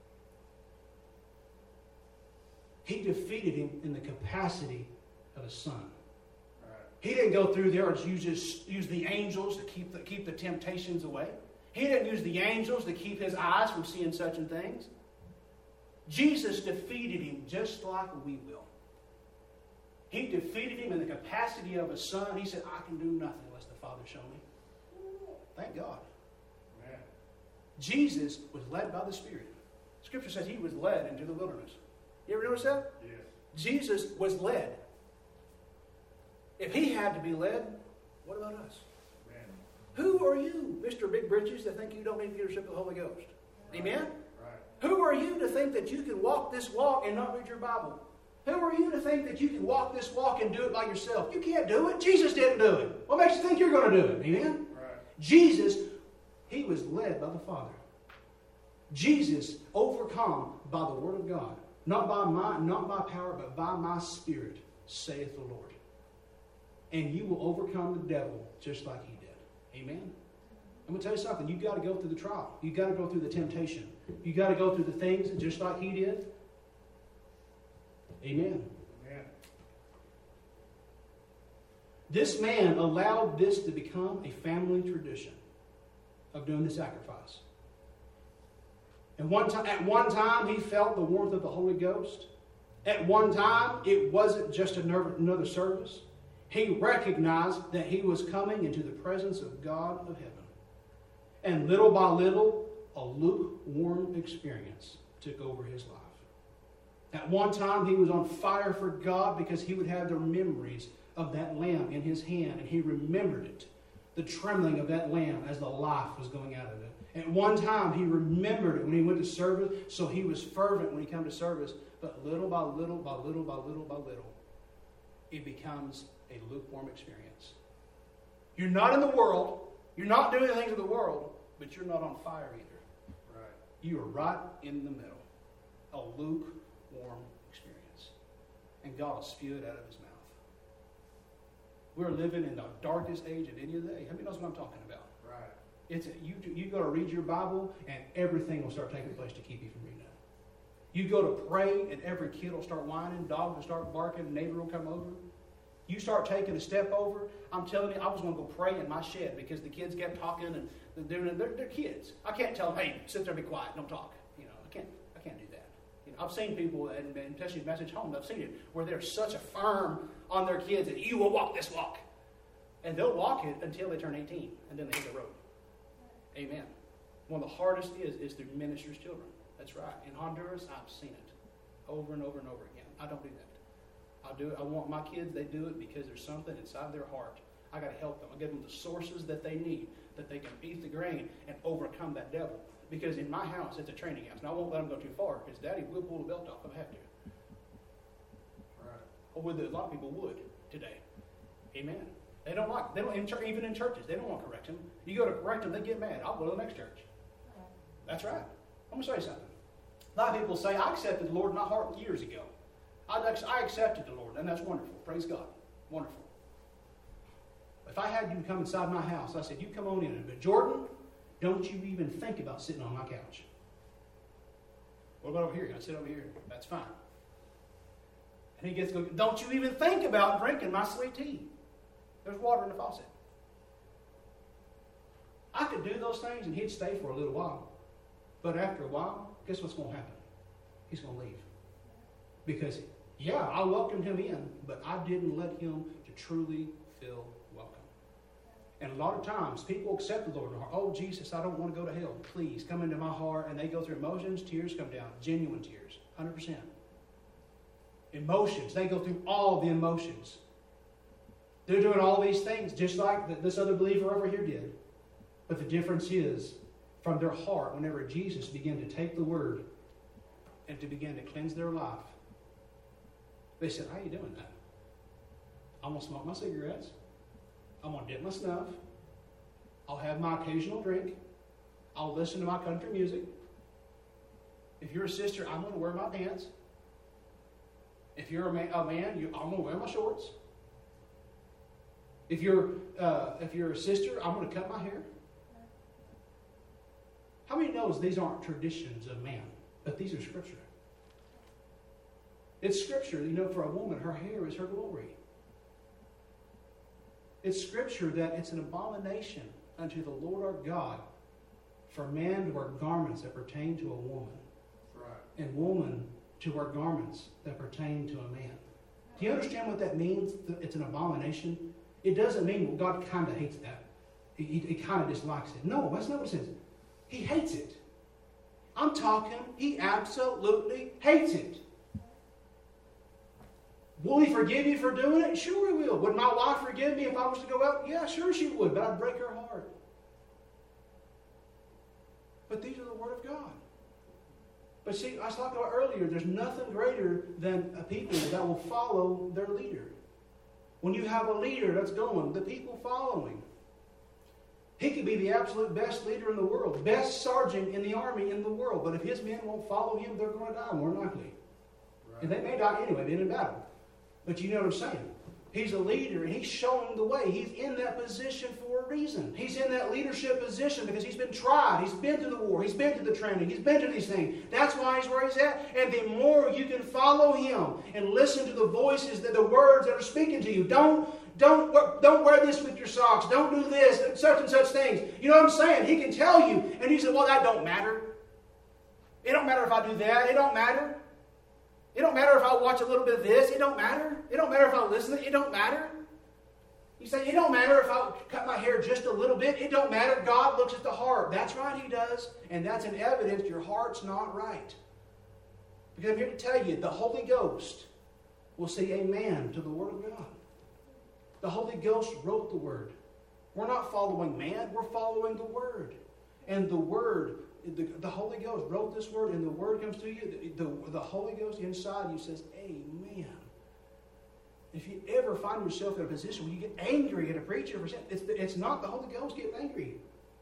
He defeated him in the capacity of a son. Right. He didn't go through there and use the angels to keep the temptations away. He didn't use the angels to keep his eyes from seeing such and things. Jesus defeated him just like we will. He defeated him in the capacity of a son. He said, I can do nothing unless the Father show me. Thank God. Amen. Jesus was led by the Spirit. Scripture says he was led into the wilderness. You ever notice that? Yes. Jesus was led. If he had to be led, what about us? Amen. Who are you, Mr. Big Britches, that think you don't need leadership of the Holy Ghost? Amen? Right. Who are you to think that you can walk this walk and not read your Bible? Who are you to think that you can walk this walk and do it by yourself? You can't do it. Jesus didn't do it. What makes you think you're going to do it? Amen? Right. Jesus, he was led by the Father. Jesus overcome by the Word of God. Not by power, but by my Spirit, saith the Lord. And you will overcome the devil just like he did. Amen? I'm going to tell you something. You've got to go through the trial. You've got to go through the temptation. You've got to go through the things just like he did. Amen. Amen. This man allowed this to become a family tradition of doing the sacrifice. And at one time, he felt the warmth of the Holy Ghost. At one time, it wasn't just another service. He recognized that he was coming into the presence of God of heaven. And little by little, a lukewarm experience took over his life. At one time, he was on fire for God because he would have the memories of that lamb in his hand, and he remembered it, the trembling of that lamb as the life was going out of it. At one time, he remembered it when he went to service, so he was fervent when he came to service. But little by little, by little, by little, by little, it becomes a lukewarm experience. You're not in the world. You're not doing the things of the world, but you're not on fire either. Right. You are right in the middle. A lukewarm experience. And God will spew it out of his mouth. We're living in the darkest age of any of the day. How many knows what I'm talking about? Right. You go to read your Bible, and everything will start taking place to keep you from reading it. You go to pray, and every kid will start whining, dog will start barking, neighbor will come over. You start taking a step over. I'm telling you, I was going to go pray in my shed because the kids kept talking, and they're kids. I can't tell them, hey, sit there, and be quiet, don't talk. I can't do that. I've seen people, and especially in message homes, I've seen it where they're such a firm on their kids that you will walk this walk, and they'll walk it until they turn 18, and then they hit the road. Amen. One of the hardest is the minister's children. That's right. In Honduras, I've seen it over and over and over again. I don't do that. I do it. I want my kids, they do it because there's something inside their heart. I got to help them. I give them the sources that they need, that they can beat the grain and overcome that devil. Because in my house, it's a training house. And I won't let them go too far because Daddy will pull the belt off if I have to. Right. Or a lot of people would today. Amen. They don't even in churches, they don't want to correct them. You go to correct them, they get mad. I'll go to the next church. That's right. I'm going to say something. A lot of people say, I accepted the Lord in my heart years ago. I accepted the Lord, and that's wonderful. Praise God. Wonderful. If I had you come inside my house, I said, you come on in. But Jordan, don't you even think about sitting on my couch. What about over here? I sit over here. That's fine. And he gets going, don't you even think about drinking my sweet tea. There's water in the faucet. I could do those things and he'd stay for a little while. But after a while, guess what's going to happen? He's going to leave. Because Yeah, I welcomed him in, but I didn't let him to truly feel welcome. And a lot of times, people accept the Lord in their heart. Oh, Jesus, I don't want to go to hell. Please come into my heart. And they go through emotions, tears come down. Genuine tears, 100%. Emotions, they go through all the emotions. They're doing all these things, just like this other believer over here did. But the difference is, from their heart, whenever Jesus began to take the word and to begin to cleanse their life, they said, how are you doing that? I'm going to smoke my cigarettes. I'm going to dip my snuff. I'll have my occasional drink. I'll listen to my country music. If you're a sister, I'm going to wear my pants. If you're a man, I'm going to wear my shorts. If you're a sister, I'm going to cut my hair. How many knows these aren't traditions of man, but these are Scripture? It's Scripture. For a woman, her hair is her glory. It's Scripture that it's an abomination unto the Lord our God for man to wear garments that pertain to a woman. Right. And woman to wear garments that pertain to a man. Do you understand what that means? It's an abomination. It doesn't mean, well, God kind of hates that. He kind of dislikes it. No, that's not what it says. He hates it. I'm talking, he absolutely hates it. Will he forgive you for doing it? Sure he will. Would my wife forgive me if I was to go out? Yeah, sure she would, but I'd break her heart. But these are the Word of God. But see, I was talking about earlier, there's nothing greater than a people that will follow their leader. When you have a leader that's going, the people following. He could be the absolute best leader in the world, best sergeant in the army in the world, but if his men won't follow him, they're going to die, more than likely. Right. And they may die anyway, they're in battle. But you know what I'm saying? He's a leader, and he's showing the way. He's in that position for a reason. He's in that leadership position because he's been tried. He's been through the war. He's been through the training. He's been through these things. That's why he's where he's at. And the more you can follow him and listen to the voices, the words that are speaking to you. Don't wear this with your socks. Don't do this, such and such things. You know what I'm saying? He can tell you, and you say, well, that don't matter. It don't matter if I do that. It don't matter. It don't matter if I watch a little bit of this. It don't matter. It don't matter if I listen. It don't matter. You say, it don't matter if I cut my hair just a little bit. It don't matter. God looks at the heart. That's right, he does. And that's an evidence your heart's not right. Because I'm here to tell you, the Holy Ghost will say amen to the Word of God. The Holy Ghost wrote the Word. We're not following man. We're following the Word. And the Word, the Holy Ghost wrote this Word, and the Word comes to you. The Holy Ghost inside you says, amen. If you ever find yourself in a position where you get angry at a preacher, it's not the Holy Ghost getting angry.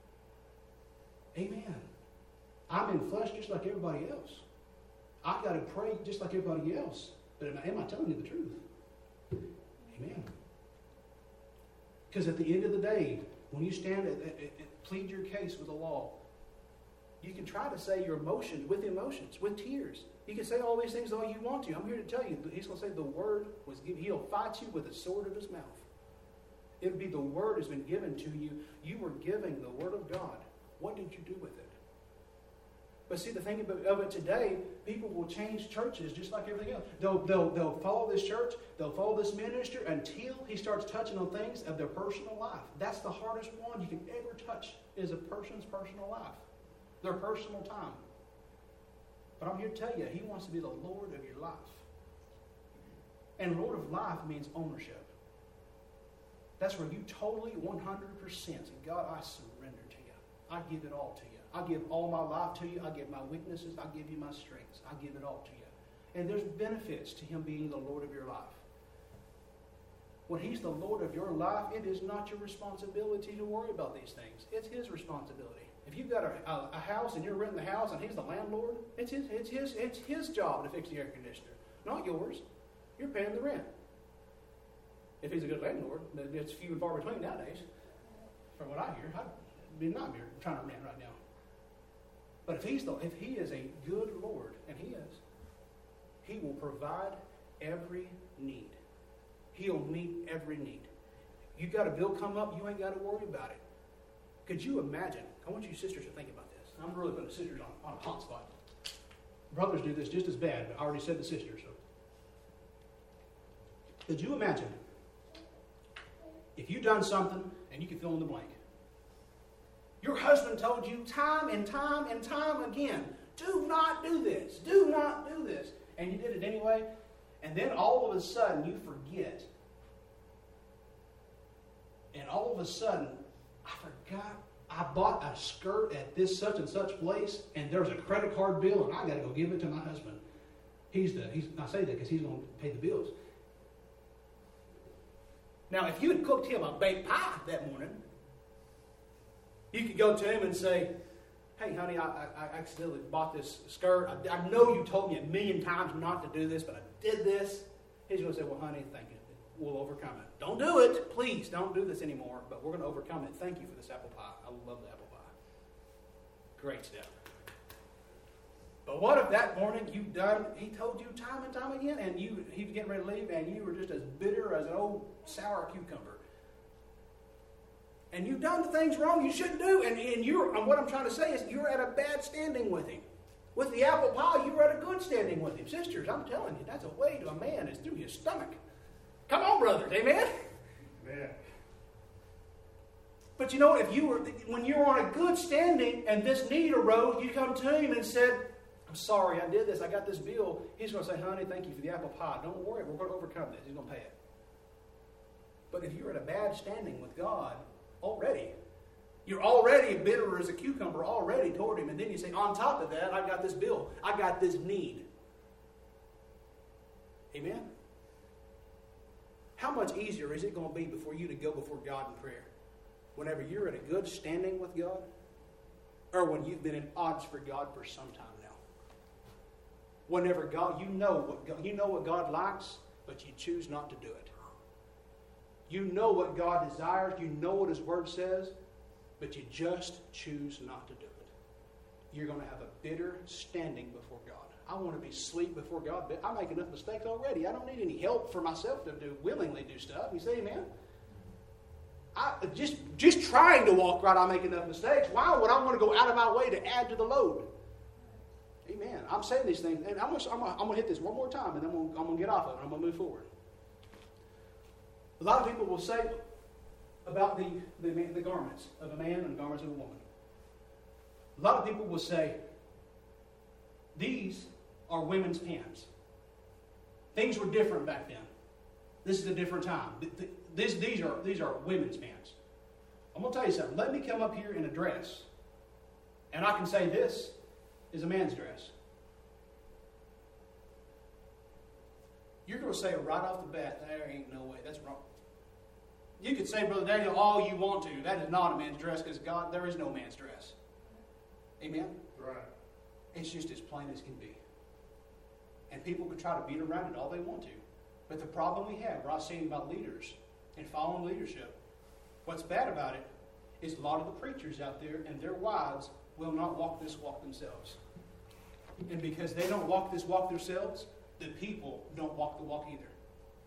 Amen. I'm in flesh just like everybody else. I got to pray just like everybody else. But am I telling you the truth? Amen. Because at the end of the day, when you stand and plead your case with the law, you can try to say your emotions, with tears. You can say all these things all you want to. I'm here to tell you, he's going to say the word was given. He'll fight you with the sword of his mouth. It would be the word has been given to you. You were giving the word of God. What did you do with it? But see, the thing of it today, people will change churches just like everything else. They'll follow this church, they'll follow this minister until he starts touching on things of their personal life. That's the hardest one you can ever touch is a person's personal life, their personal time. But I'm here to tell you, he wants to be the Lord of your life. And Lord of life means ownership. That's where you totally, 100% say, God, I surrender to you. I give it all to you. I give all my life to you. I give my weaknesses. I give you my strengths. I give it all to you. And there's benefits to him being the Lord of your life. When he's the Lord of your life, it is not your responsibility to worry about these things. It's his responsibility. If you've got a house and you're renting the house and he's the landlord, it's his job to fix the air conditioner, not yours. You're paying the rent. If he's a good landlord, it's few and far between nowadays. From what I hear, I'd be a nightmare trying to rent right now. But if he is a good Lord, and he is, he will provide every need. He'll meet every need. You got a bill come up, you ain't got to worry about it. Could you imagine? I want you sisters to think about this. I'm really putting the sisters on a hot spot. Brothers do this just as bad, but I already said the sisters. So. Could you imagine if you'd done something, and you could fill in the blank? Your husband told you time and time and time again, do not do this, do not do this. And you did it anyway, and then all of a sudden you forget. And all of a sudden, I forgot I bought a skirt at this such and such place, and there's a credit card bill, and I got to go give it to my husband. I say that because he's going to pay the bills. Now, if you had cooked him a baked pie that morning, you could go to him and say, hey, honey, I accidentally bought this skirt. I know you told me 1,000,000 times not to do this, but I did this. He's going to say, well, honey, thank you. We'll overcome it. Don't do it. Please don't do this anymore, but we're going to overcome it. Thank you for this apple pie. I love the apple pie. Great step. But what if that morning he told you time and time again, and he was getting ready to leave, and you were just as bitter as an old sour cucumber. And you've done the things wrong you shouldn't do, and what I'm trying to say is you're at a bad standing with him. With the apple pie, you were at a good standing with him. Sisters, I'm telling you, that's a way to a man is through his stomach. Come on, brothers, amen? Amen. But you know, when you were on a good standing and this need arose, you come to him and said, I'm sorry, I did this, I got this bill. He's going to say, honey, thank you for the apple pie. Don't worry, we're going to overcome this. He's going to pay it. But if you're at a bad standing with God already, you're already bitter as a cucumber already toward him, and then you say, on top of that, I've got this bill. I got this need. Amen? How much easier is it going to be for you to go before God in prayer? Whenever you're at a good standing with God, or when you've been at odds for God for some time now. Whenever God, you know what God likes, but you choose not to do it. You know what God desires, you know what His Word says, but you just choose not to do it. You're going to have a bitter standing before God. I want to be asleep before God, but I make enough mistakes already. I don't need any help for myself to willingly do stuff. You say amen? Just trying to walk right, I make enough mistakes. Why would I want to go out of my way to add to the load? Amen. I'm saying these things, and I'm going to hit this one more time, and then I'm going to get off of it, and I'm going to move forward. A lot of people will say about the garments of a man and the garments of a woman. A lot of people will say, these are women's pants. Things were different back then. This is a different time. These are women's pants. I'm going to tell you something. Let me come up here in a dress, and I can say this is a man's dress. You're going to say right off the bat, there ain't no way. That's wrong. You could say, Brother Daniel, all you want to. That is not a man's dress because God, there is no man's dress. Amen? Right. It's just as plain as can be. And people can try to beat around it all they want to. But the problem we have, we're seeing about leaders and following leadership. What's bad about it is a lot of the preachers out there and their wives will not walk this walk themselves. And because they don't walk this walk themselves, the people don't walk the walk either.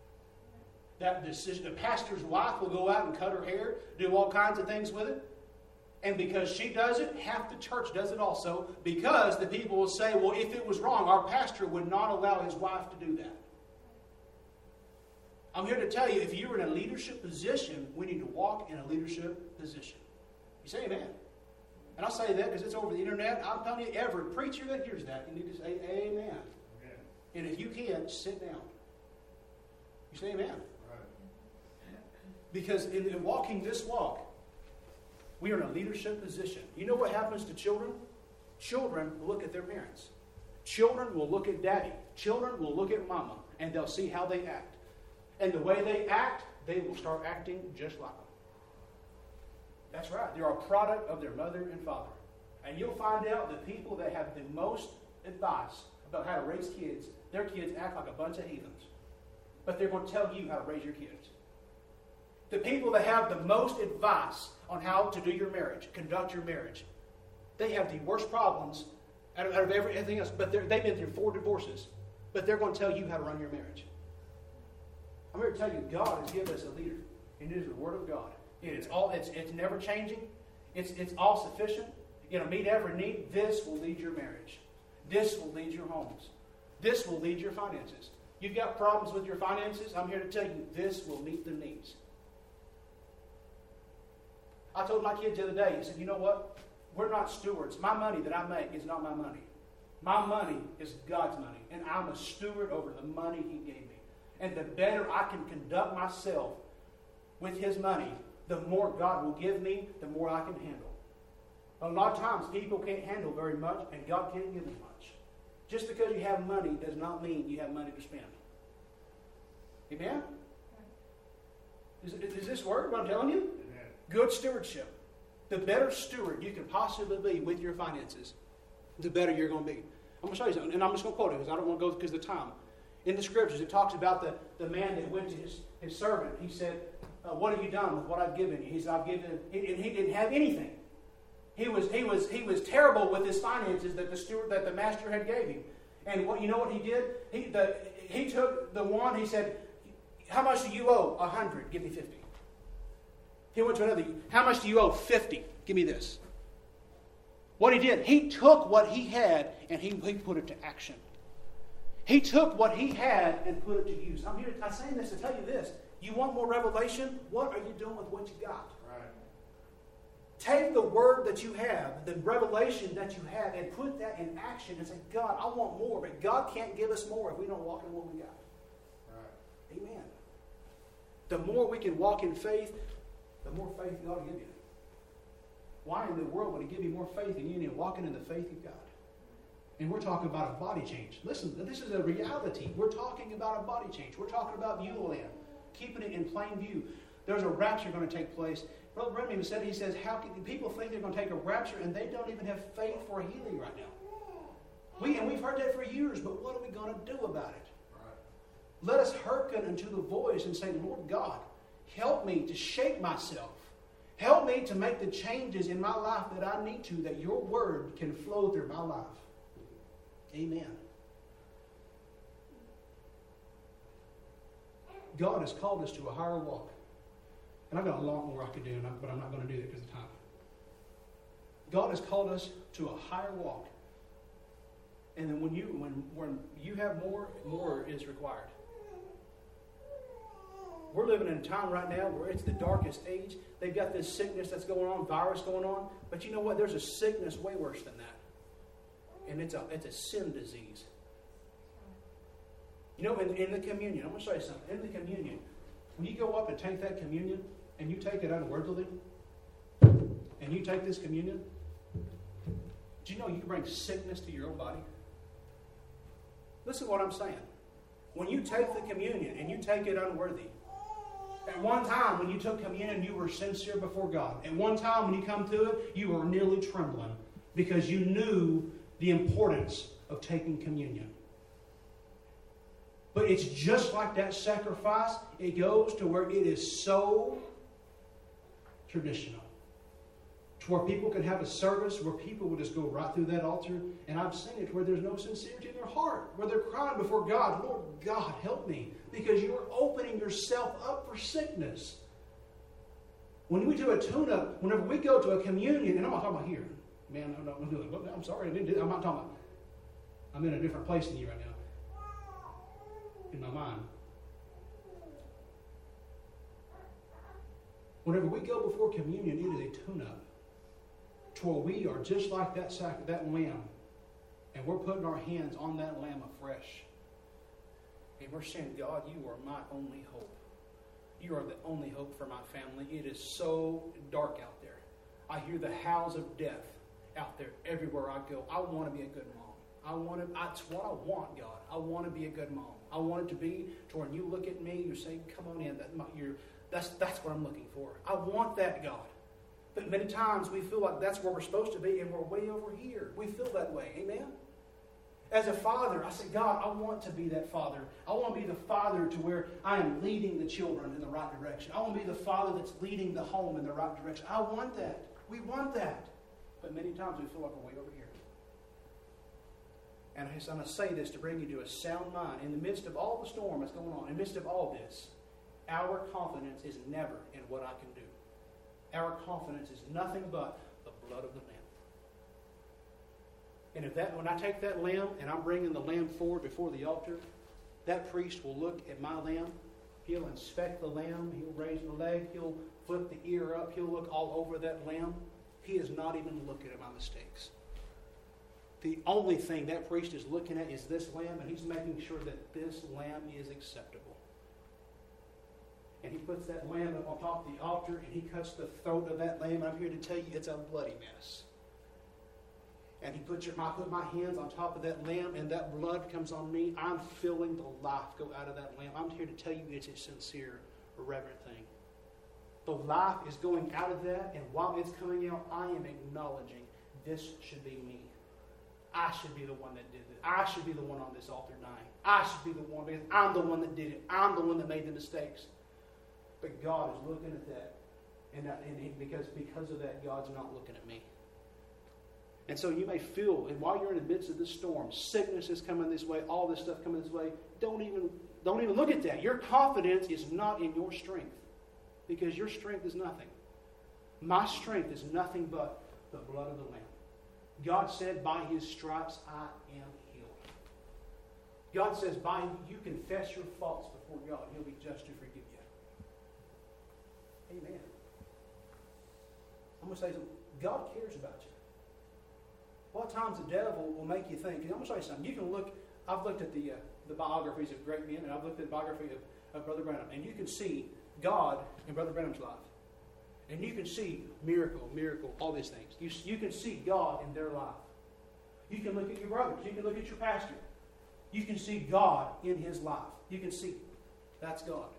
The pastor's wife will go out and cut her hair, do all kinds of things with it. And because she does it, half the church does it also. Because the people will say, well, if it was wrong, our pastor would not allow his wife to do that. I'm here to tell you, if you're in a leadership position, we need to walk in a leadership position. You say amen. And I say that because it's over the internet. I'm telling you, every preacher that hears that, you need to say amen. Amen. And if you can't, sit down. You say amen. Right. Because in walking this walk, we are in a leadership position. You know what happens to children? Children will look at their parents. Children will look at daddy. Children will look at mama, and they'll see how they act. And the way they act, they will start acting just like them. That's right. They're a product of their mother and father. And you'll find out the people that have the most advice about how to raise kids, their kids act like a bunch of heathens. But they're going to tell you how to raise your kids. The people that have the most advice on how to do your marriage, conduct your marriage, they have the worst problems out of everything else. But they've been through 4 divorces. But they're going to tell you how to run your marriage. I'm here to tell you, God has given us a leader. And it is the Word of God. It's never changing. It's all sufficient. It'll meet every need. This will lead your marriage. This will lead your homes. This will lead your finances. You've got problems with your finances, I'm here to tell you, this will meet the needs. I told my kids the other day, I said, you know what? We're not stewards. My money that I make is not my money. My money is God's money, and I'm a steward over the money He gave me. And the better I can conduct myself with His money, the more God will give me, the more I can handle. A lot of times people can't handle very much, and God can't give them much. Just because you have money does not mean you have money to spend. Amen? Is this word what I'm telling you? Amen. Good stewardship. The better steward you can possibly be with your finances, the better you're going to be. I'm going to show you something, and I'm just going to quote it because I don't want to go because of the time. In the scriptures, it talks about the man that went to his servant. He said, what have you done with what I've given you? He said, I've given, and he didn't have anything. He was terrible with his finances that the master had gave him. And you know what he did? He took the one. He said, "How much do you owe? 100. Give me 50." He went to another. "How much do you owe? 50. Give me this." What he did, he took what he had and he put it to action. He took what he had and put it to use. I'm saying this to tell you this. You want more revelation? What are you doing with what you got? Right. Take the word that you have, the revelation that you have, and put that in action and say, God, I want more. But God can't give us more if we don't walk in what we got. Right. Amen. The more we can walk in faith, the more faith God will give you. Why in the world would He give you more faith and you need walking in the faith you've got? And we're talking about a body change. Listen, this is a reality. We're talking about a body change. We're talking about Beulah land, keeping it in plain view. There's a rapture going to take place. Brother Brennan even said, he says, how can people think they're going to take a rapture and they don't even have faith for a healing right now? We've heard that for years, but what are we going to do about it? Right. Let us hearken unto the voice and say, Lord God, help me to shape myself. Help me to make the changes in my life that I need to, that your word can flow through my life. Amen. God has called us to a higher walk. And I've got a lot more I could do, but I'm not going to do that because of time. God has called us to a higher walk. And then when you have more is required. We're living in a time right now where it's the darkest age. They've got this sickness that's going on, virus going on. But you know what? There's a sickness way worse than that. And it's a sin disease. You know, in the communion, I'm going to show you something. In the communion, when you go up and take that communion, and you take it unworthily, and you take this communion, do you know you can bring sickness to your own body? Listen to what I'm saying. When you take the communion and you take it unworthy, at one time when you took communion, you were sincere before God. At one time when you come to it, you were nearly trembling because you knew the importance of taking communion. But it's just like that sacrifice. It goes to where it is so traditional. To where people can have a service where people will just go right through that altar. And I've seen it where there's no sincerity in their heart. Where they're crying before God, Lord God, help me. Because you're opening yourself up for sickness. When we do a tune-up, whenever we go to a communion, and I'm not talking about here. Man, I'm sorry, I didn't do that. I'm not talking about. I'm in a different place than you right now. In my mind. Whenever we go before communion, it is a tune-up. To where we are just like that lamb. And we're putting our hands on that lamb afresh. And we're saying, God, you are my only hope. You are the only hope for my family. It is so dark out there. I hear the howls of death out there everywhere I go. I want to be a good mom. That's what I want, God. I want to be a good mom. I want it to be to when you look at me, you're saying, come on in. That's what I'm looking for. I want that, God. But many times we feel like that's where we're supposed to be and we're way over here. We feel that way. Amen? As a father, I say, God, I want to be that father. I want to be the father to where I am leading the children in the right direction. I want to be the father that's leading the home in the right direction. I want that. We want that. But many times we feel like we're way over here. And I'm going to say this to bring you to a sound mind. In the midst of all the storm that's going on, in the midst of all this, our confidence is never in what I can do. Our confidence is nothing but the blood of the Lamb. And when I take that lamb and I'm bringing the lamb forward before the altar, that priest will look at my lamb. He'll inspect the lamb. He'll raise the leg. He'll flip the ear up. He'll look all over that lamb. He is not even looking at my mistakes. The only thing that priest is looking at is this lamb, and he's making sure that this lamb is acceptable. And he puts that lamb up on top of the altar, and he cuts the throat of that lamb. I'm here to tell you it's a bloody mess. And he puts I put my hands on top of that lamb, and that blood comes on me. I'm feeling the life go out of that lamb. I'm here to tell you it's a sincere, reverent thing. The life is going out of that, and while it's coming out, I am acknowledging this should be me. I should be the one that did it. I should be the one on this altar dying. I should be the one because I'm the one that did it. I'm the one that made the mistakes. But God is looking at that. And because of that, God's not looking at me. And so you may feel, and while you're in the midst of this storm, sickness is coming this way, all this stuff coming this way, don't even look at that. Your confidence is not in your strength. Because your strength is nothing. My strength is nothing but the blood of the Lamb. God said, by His stripes I am healed. God says, by you confess your faults before God, He'll be just to forgive you. Amen. I'm going to say something. God cares about you. A lot of times the devil will make you think, and I'm going to show you something. You can look, I've looked at the biographies of great men, and I've looked at the biography of Brother Branham, and you can see God in Brother Branham's life. And you can see miracle, all these things. You can see God in their life. You can look at your brothers. You can look at your pastor. You can see God in his life. You can see that's God.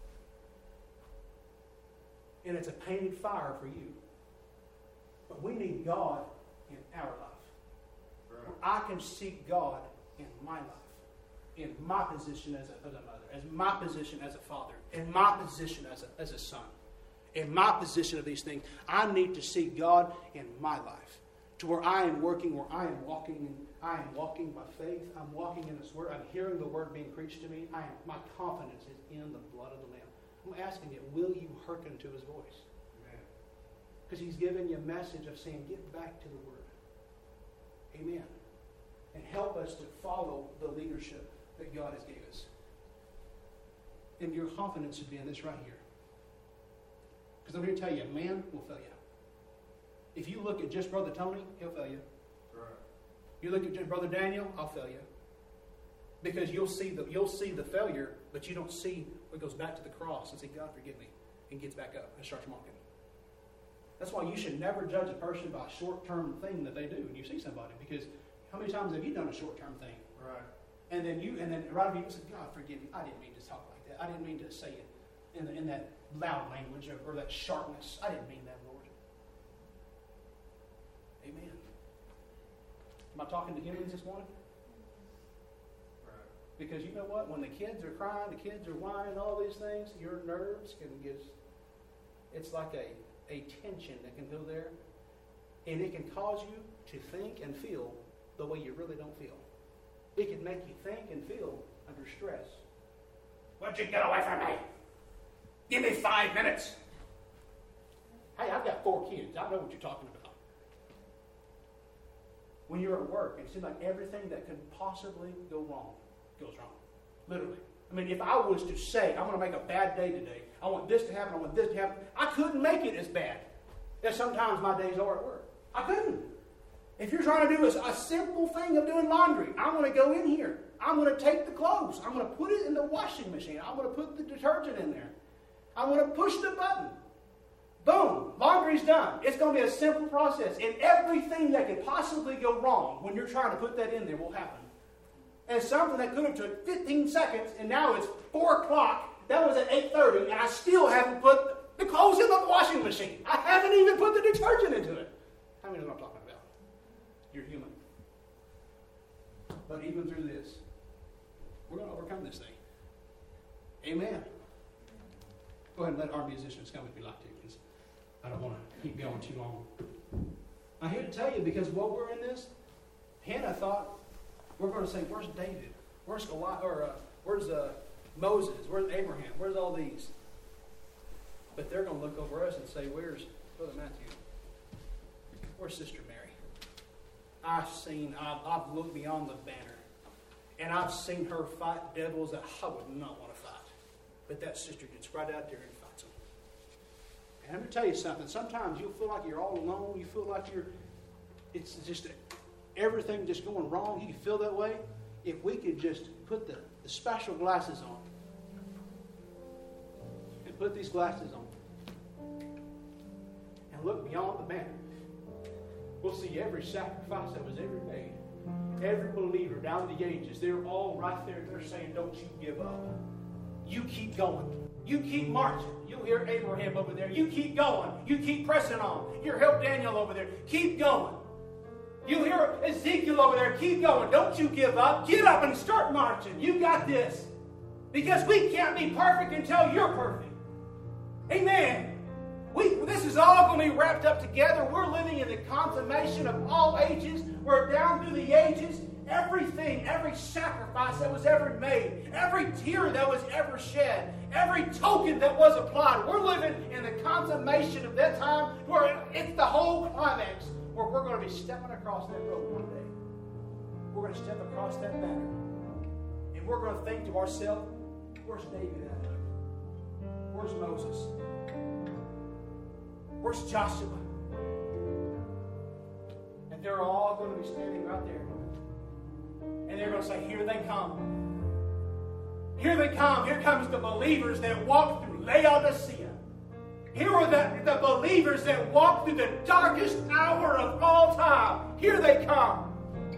And it's a painted fire for you. But we need God in our life. Right. I can seek God in my life. In my position as a mother. As my position as a father. In my position as a son. In my position of these things, I need to see God in my life. To where I am working, where I am walking by faith. I'm walking in His Word. I'm hearing the Word being preached to me. My confidence is in the blood of the Lamb. I'm asking you, will you hearken to His voice? Because He's given you a message of saying, get back to the Word. Amen. And help us to follow the leadership that God has gave us. And your confidence should be in this right here. Because I'm here to tell you, man will fail you. If you look at just Brother Tony, he'll fail you. Right. You look at just Brother Daniel, I'll fail you. Because you'll see the failure, but you don't see what goes back to the cross and say, God, forgive me, and gets back up and starts walking. That's why you should never judge a person by a short-term thing that they do when you see somebody. Because how many times have you done a short-term thing? Right. And then right after you say, God, forgive me, I didn't mean to talk like that. I didn't mean to say it in that loud language or that sharpness. I didn't mean that, Lord. Amen. Am I talking to humans this morning? Right. Because you know what? When the kids are crying, the kids are whining, all these things, your nerves can get, it's like a tension that can go there. And it can cause you to think and feel the way you really don't feel. It can make you think and feel under stress. Why'd you get away from me? Give me 5 minutes. Hey, I've got 4 kids. I know what you're talking about. When you're at work, it seems like everything that could possibly go wrong goes wrong. Literally. I mean, if I was to say, I'm going to make a bad day today, I want this to happen, I want this to happen, I couldn't make it as bad as sometimes my days are at work. I couldn't. If you're trying to do a simple thing of doing laundry, I'm going to go in here. I'm going to take the clothes. I'm going to put it in the washing machine. I'm going to put the detergent in there. I'm going to push the button. Boom. Laundry's done. It's going to be a simple process. And everything that could possibly go wrong when you're trying to put that in there will happen. And something that could have took 15 seconds, and now it's 4 o'clock. That was at 8:30, and I still haven't put the clothes in the washing machine. I haven't even put the detergent into it. How many know what I'm talking about? You're human. But even through this, we're going to overcome this thing. Amen. Go ahead and let our musicians come if you like to, because I don't want to keep going too long. I'm here to tell you, because while we're in this, Hannah thought, we're going to say, where's David? Where's Goliath? Or where's Moses? Where's Abraham? Where's all these? But they're going to look over us and say, where's Brother Matthew? Where's Sister Mary? I've looked beyond the banner. And I've seen her fight devils that I would not want to fight. But that sister gets right out there and fights them. And I'm going to tell you something. Sometimes you'll feel like you're all alone. You feel like it's just everything just going wrong. You can feel that way. If we could just put the special glasses on. And put these glasses on. And look beyond the banner. We'll see every sacrifice that was ever made. Every believer down the ages, they're all right there. They're saying, don't you give up. You keep going. You keep marching. You'll hear Abraham over there. You keep going. You keep pressing on. You help Daniel over there. Keep going. You hear Ezekiel over there. Keep going. Don't you give up. Get up and start marching. You got this. Because we can't be perfect until you're perfect. Amen. This is all going to be wrapped up together. We're living in the consummation of all ages. We're down through the ages. Everything, every sacrifice that was ever made, every tear that was ever shed, every token that was applied. We're living in the consummation of that time where it's the whole climax where we're going to be stepping across that road one day. We're going to step across that banner. And we're going to think to ourselves, where's David at? Where's Moses? Where's Joshua? And they're all going to be standing right there. And they're going to say, here they come. Here they come. Here comes the believers that walked through Laodicea. Here are the believers that walked through the darkest hour of all time. Here they come.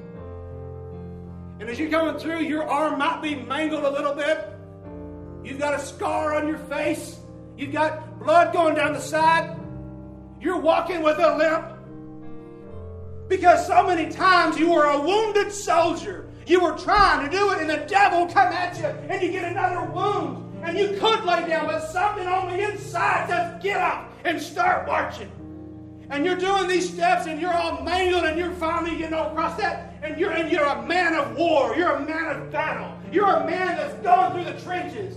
And as you're going through, your arm might be mangled a little bit. You've got a scar on your face. You've got blood going down the side. You're walking with a limp. Because so many times you were a wounded soldier. You were trying to do it and the devil come at you and you get another wound. And you could lay down, but something on the inside says, get up and start marching. And you're doing these steps and you're all mangled and you're finally, across that. And you're a man of war. You're a man of battle. You're a man that's gone through the trenches.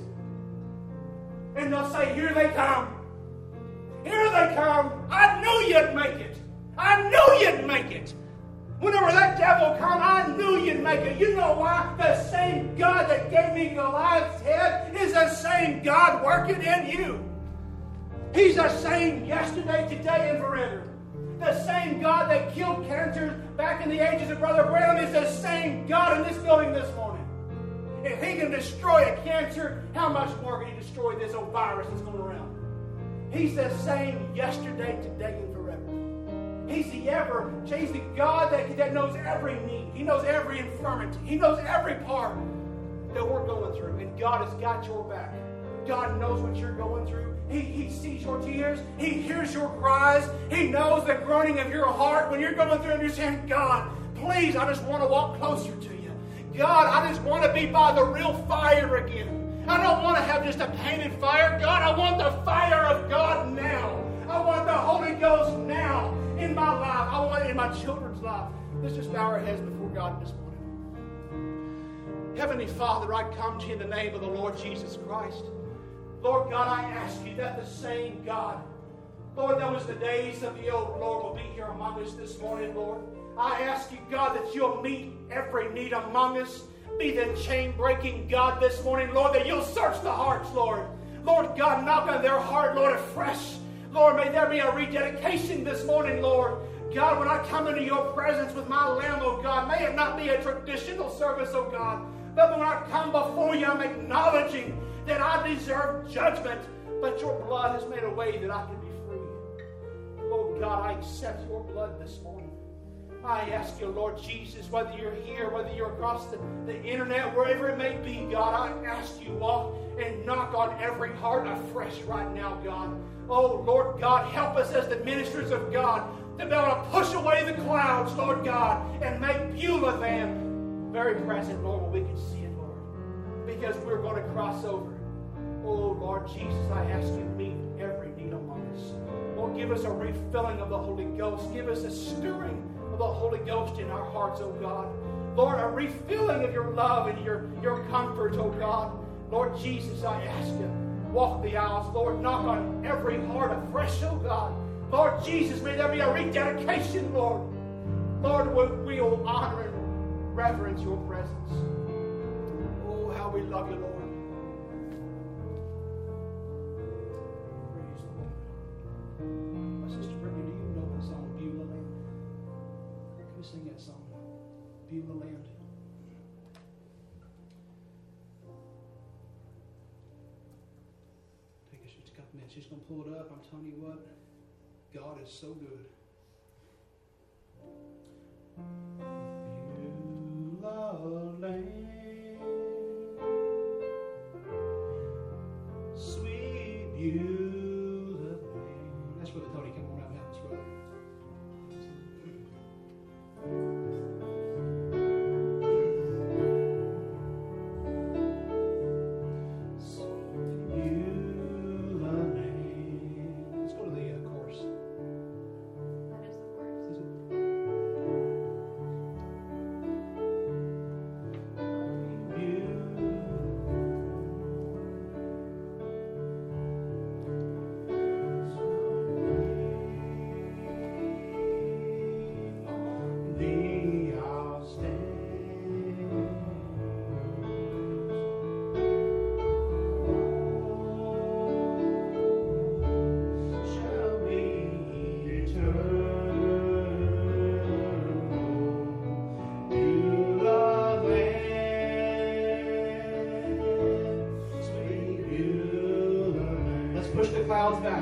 And they'll say, here they come. Here they come. I knew you'd make it. I knew you'd make it. Whenever that devil come, I knew you'd make it. You know why? The same God that gave me Goliath's head is the same God working in you. He's the same yesterday, today, and forever. The same God that killed cancer back in the ages of Brother Branham is the same God in this building this morning. If he can destroy a cancer, how much more can he destroy this old virus that's going around? He's the same yesterday, today, and forever. He's the God that knows every need. He knows every infirmity. He knows every part that we're going through. And God has got your back. God knows what you're going through. He sees your tears. He hears your cries. He knows the groaning of your heart when you're going through and you're saying, God, please, I just want to walk closer to you. God, I just want to be by the real fire again. I don't want to have just a painted fire. God, I want the fire of God now. I want the Holy Ghost now in my life. I want it in my children's life. Let's just bow our heads before God this morning. Heavenly Father, I come to you in the name of the Lord Jesus Christ. Lord God, I ask you that the same God, Lord, that was the days of the old, Lord, will be here among us this morning, Lord. I ask you, God, that you'll meet every need among us. Be the chain-breaking God this morning, Lord, that you'll search the hearts, Lord. Lord God, knock on their heart, Lord, afresh. Lord, may there be a rededication this morning, Lord. God, when I come into your presence with my lamb, oh God, may it not be a traditional service, oh God, but when I come before you, I'm acknowledging that I deserve judgment, but your blood has made a way that I can be free. Oh God, I accept your blood this morning. I ask you, Lord Jesus, whether you're here, whether you're across the internet, wherever it may be, God, I ask you, walk and knock on every heart afresh right now, God. Oh, Lord God, help us as the ministers of God to be able to push away the clouds, Lord God, and make Beulah Van very present, Lord, when we can see it, Lord, because we're going to cross over. Oh, Lord Jesus, I ask you to meet every need among us. Lord, give us a refilling of the Holy Ghost. Give us a stirring of the Holy Ghost in our hearts, oh God. Lord, a refilling of your love and your comfort, oh God. Lord Jesus, I ask you, walk the aisles, Lord, knock on every heart afresh, oh God. Lord Jesus, may there be a rededication, Lord. Lord, we will honor and reverence your presence. we love you, Lord. Praise the Lord. My sister Brittany, do you know the song Beulah Land? Can we sing that song? Beulah Land. Take us just a couple minutes. She's going to pull it up. I'm telling you what, God is so good. Beulah Land, sweet Beulah Land. That's Brother Tony. Come on out and help us, brother. Push the clouds back.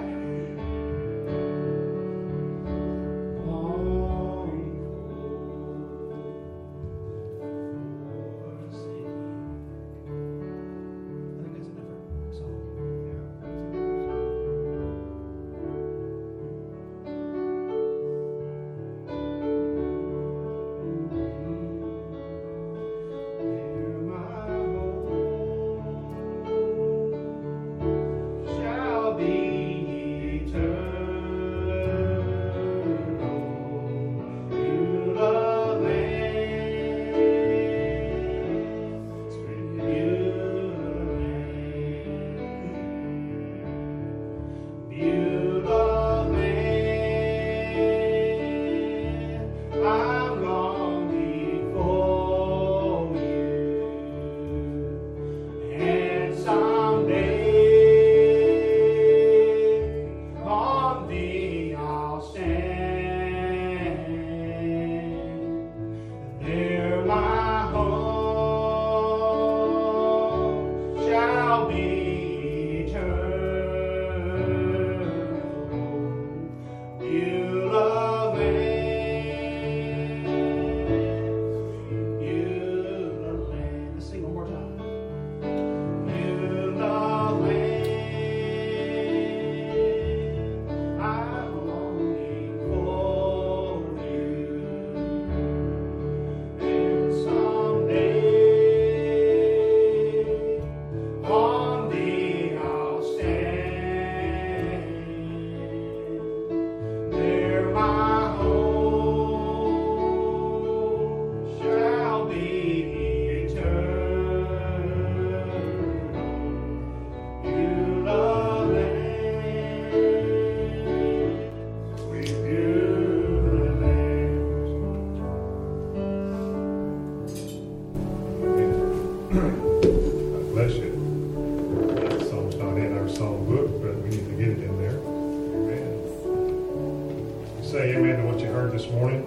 Say amen to what you heard this morning.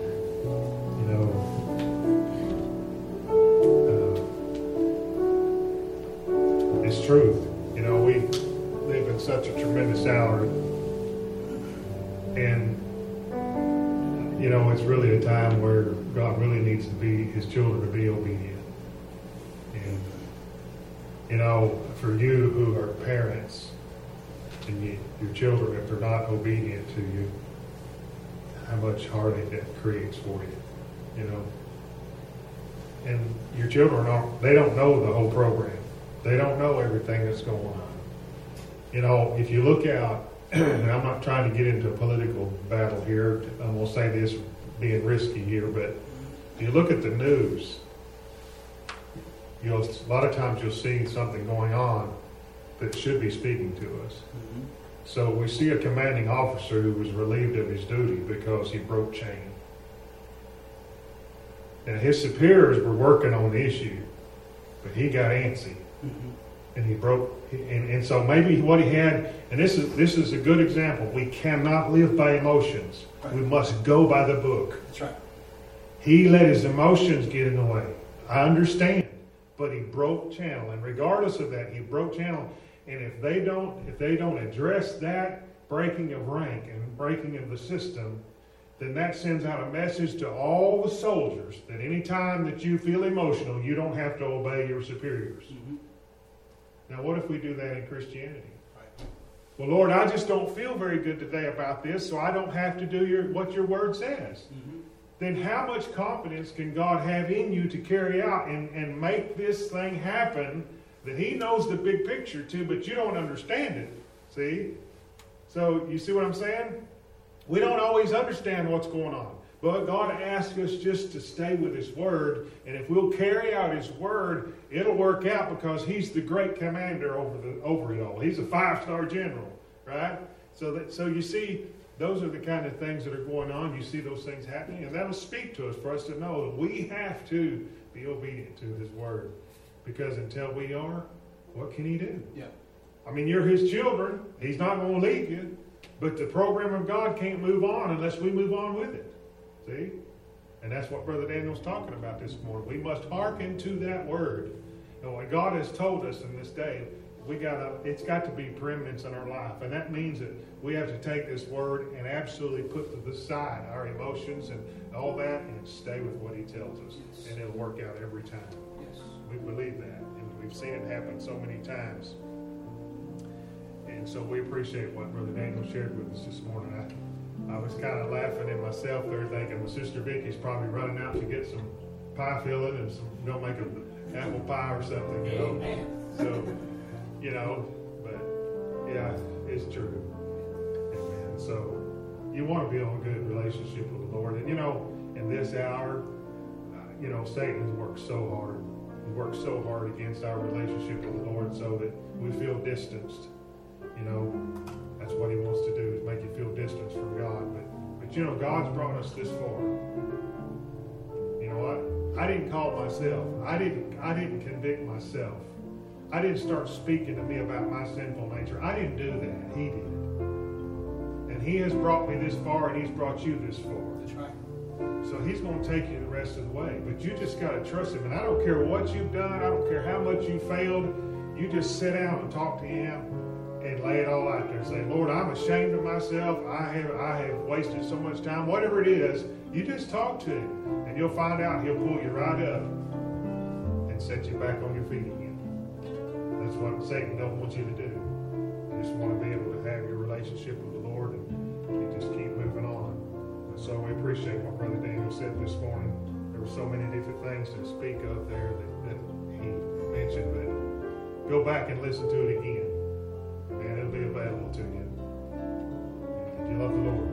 You know, it's truth. You know, we live in such a tremendous hour, and you know, it's really a time where God really needs to be His children to be obedient. And you know, for you who are parents, and your children, if they're not obedient to you, how much heartache that creates for you, you know. And your children they don't know the whole program. They don't know everything that's going on. You know, if you look out, and I'm not trying to get into a political battle here, I'm going to say this being risky here, but if you look at the news, a lot of times you'll see something going on that should be speaking to us. Mm-hmm. So we see a commanding officer who was relieved of his duty because he broke chain. And his superiors were working on the issue. but he got antsy. And he broke, and so maybe what he had, and this is a good example. We cannot live by emotions. Right. We must go by the book. That's right. He let his emotions get in the way. I understand, but he broke channel, and regardless of that, he broke channel. And if they don't address that breaking of rank and breaking of the system, then that sends out a message to all the soldiers that any time that you feel emotional, you don't have to obey your superiors. Mm-hmm. Now, what if we do that in Christianity? Right. Well, Lord, I just don't feel very good today about this, so I don't have to do what your word says. Mm-hmm. Then how much confidence can God have in you to carry out and make this thing happen that he knows the big picture too, but you don't understand it? See? So you see what I'm saying? We don't always understand what's going on. But God asks us just to stay with his word, and if we'll carry out his word, it'll work out because he's the great commander over it all. He's a 5-star general, right? So you see, those are the kind of things that are going on. You see those things happening, and that'll speak to us for us to know that we have to be obedient to his word. Because until we are, what can he do? Yeah. I mean, you're his children. He's not going to leave you. But the program of God can't move on unless we move on with it. See? And that's what Brother Daniel's talking about this morning. We must hearken to that word. And what God has told us in this day, it's got to be preeminence in our life. And that means that we have to take this word and absolutely put to the side our emotions and all that and stay with what he tells us. Yes. And it'll work out every time. Yes. We believe that. And we've seen it happen so many times. And so we appreciate what Brother Daniel shared with us this morning. I was kind of laughing at myself there thinking, well, Sister Vicky's probably running out to get some pie filling and go make an apple pie or something, you know. Amen. So, you know, but yeah, it's true. Amen. So you want to be on a good relationship with the Lord. And, you know, in this hour, you know, Satan has worked so hard. He works so hard against our relationship with the Lord so that we feel distanced. You know, that's what he wants to do, is make you feel distance from God. But you know, God's brought us this far. You know what? I didn't call myself. I didn't convict myself. I didn't start speaking to me about my sinful nature. I didn't do that. He did. And he has brought me this far, and he's brought you this far. That's right. So he's going to take you the rest of the way. But you just got to trust him. And I don't care what you've done. I don't care how much you failed. You just sit down and talk to him and lay it all out there. Say, Lord, I'm ashamed of myself. I have wasted so much time. Whatever it is, you just talk to him. And you'll find out he'll pull you right up and set you back on your feet again. That's what Satan don't want you to do. You just want to be able to have your relationship with the Lord and just keep moving on. And so we appreciate what Brother Daniel said this morning. There were so many different things to speak of there that he mentioned, but go back and listen to it again. And it'll be available to you. And you love the Lord.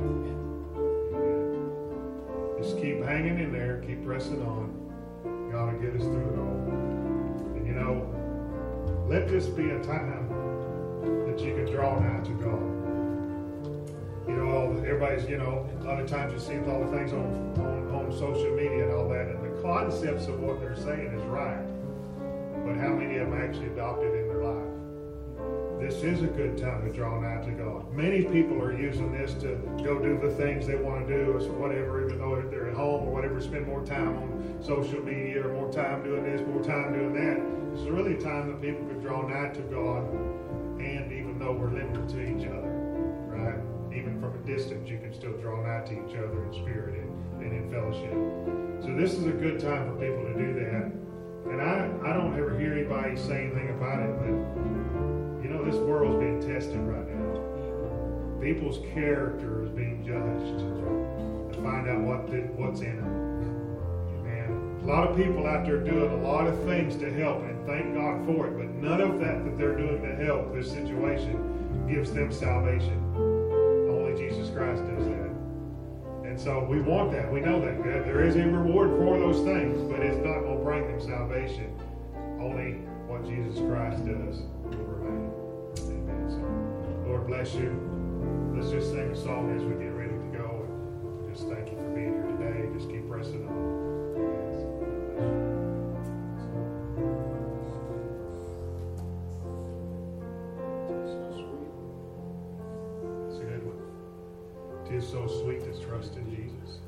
Amen. Just keep hanging in there. Keep pressing on. God will get us through it all. And you know, let this be a time that you can draw nigh to God. You know, everybody's, you know, a lot of times you see all the things on social media and all that, and the concepts of what they're saying is right. But how many of them actually adopted in their life? This is a good time to draw nigh to God. Many people are using this to go do the things they want to do or whatever, even though they're at home or whatever, spend more time on social media or more time doing this, more time doing that. It's really a time that people could draw nigh to God, and even though we're limited to each other, right? Even from a distance, you can still draw nigh to each other in spirit and in fellowship. So this is a good time for people to do that. And I don't ever hear anybody say anything about it, but you know, this world's being tested right now. People's character is being judged to find out what's in them. Amen. A lot of people out there doing a lot of things to help, and thank God for it, but none of that they're doing to help this situation gives them salvation. Only Jesus Christ does that. And so we want that. We know that. There is a reward for those things, but it's not going to bring them salvation. Only what Jesus Christ does will remain. Amen. So, Lord bless you. Let's just sing a song as we get ready to go. And just thank you for being here today. Just keep pressing on. so sweet to trust in Jesus.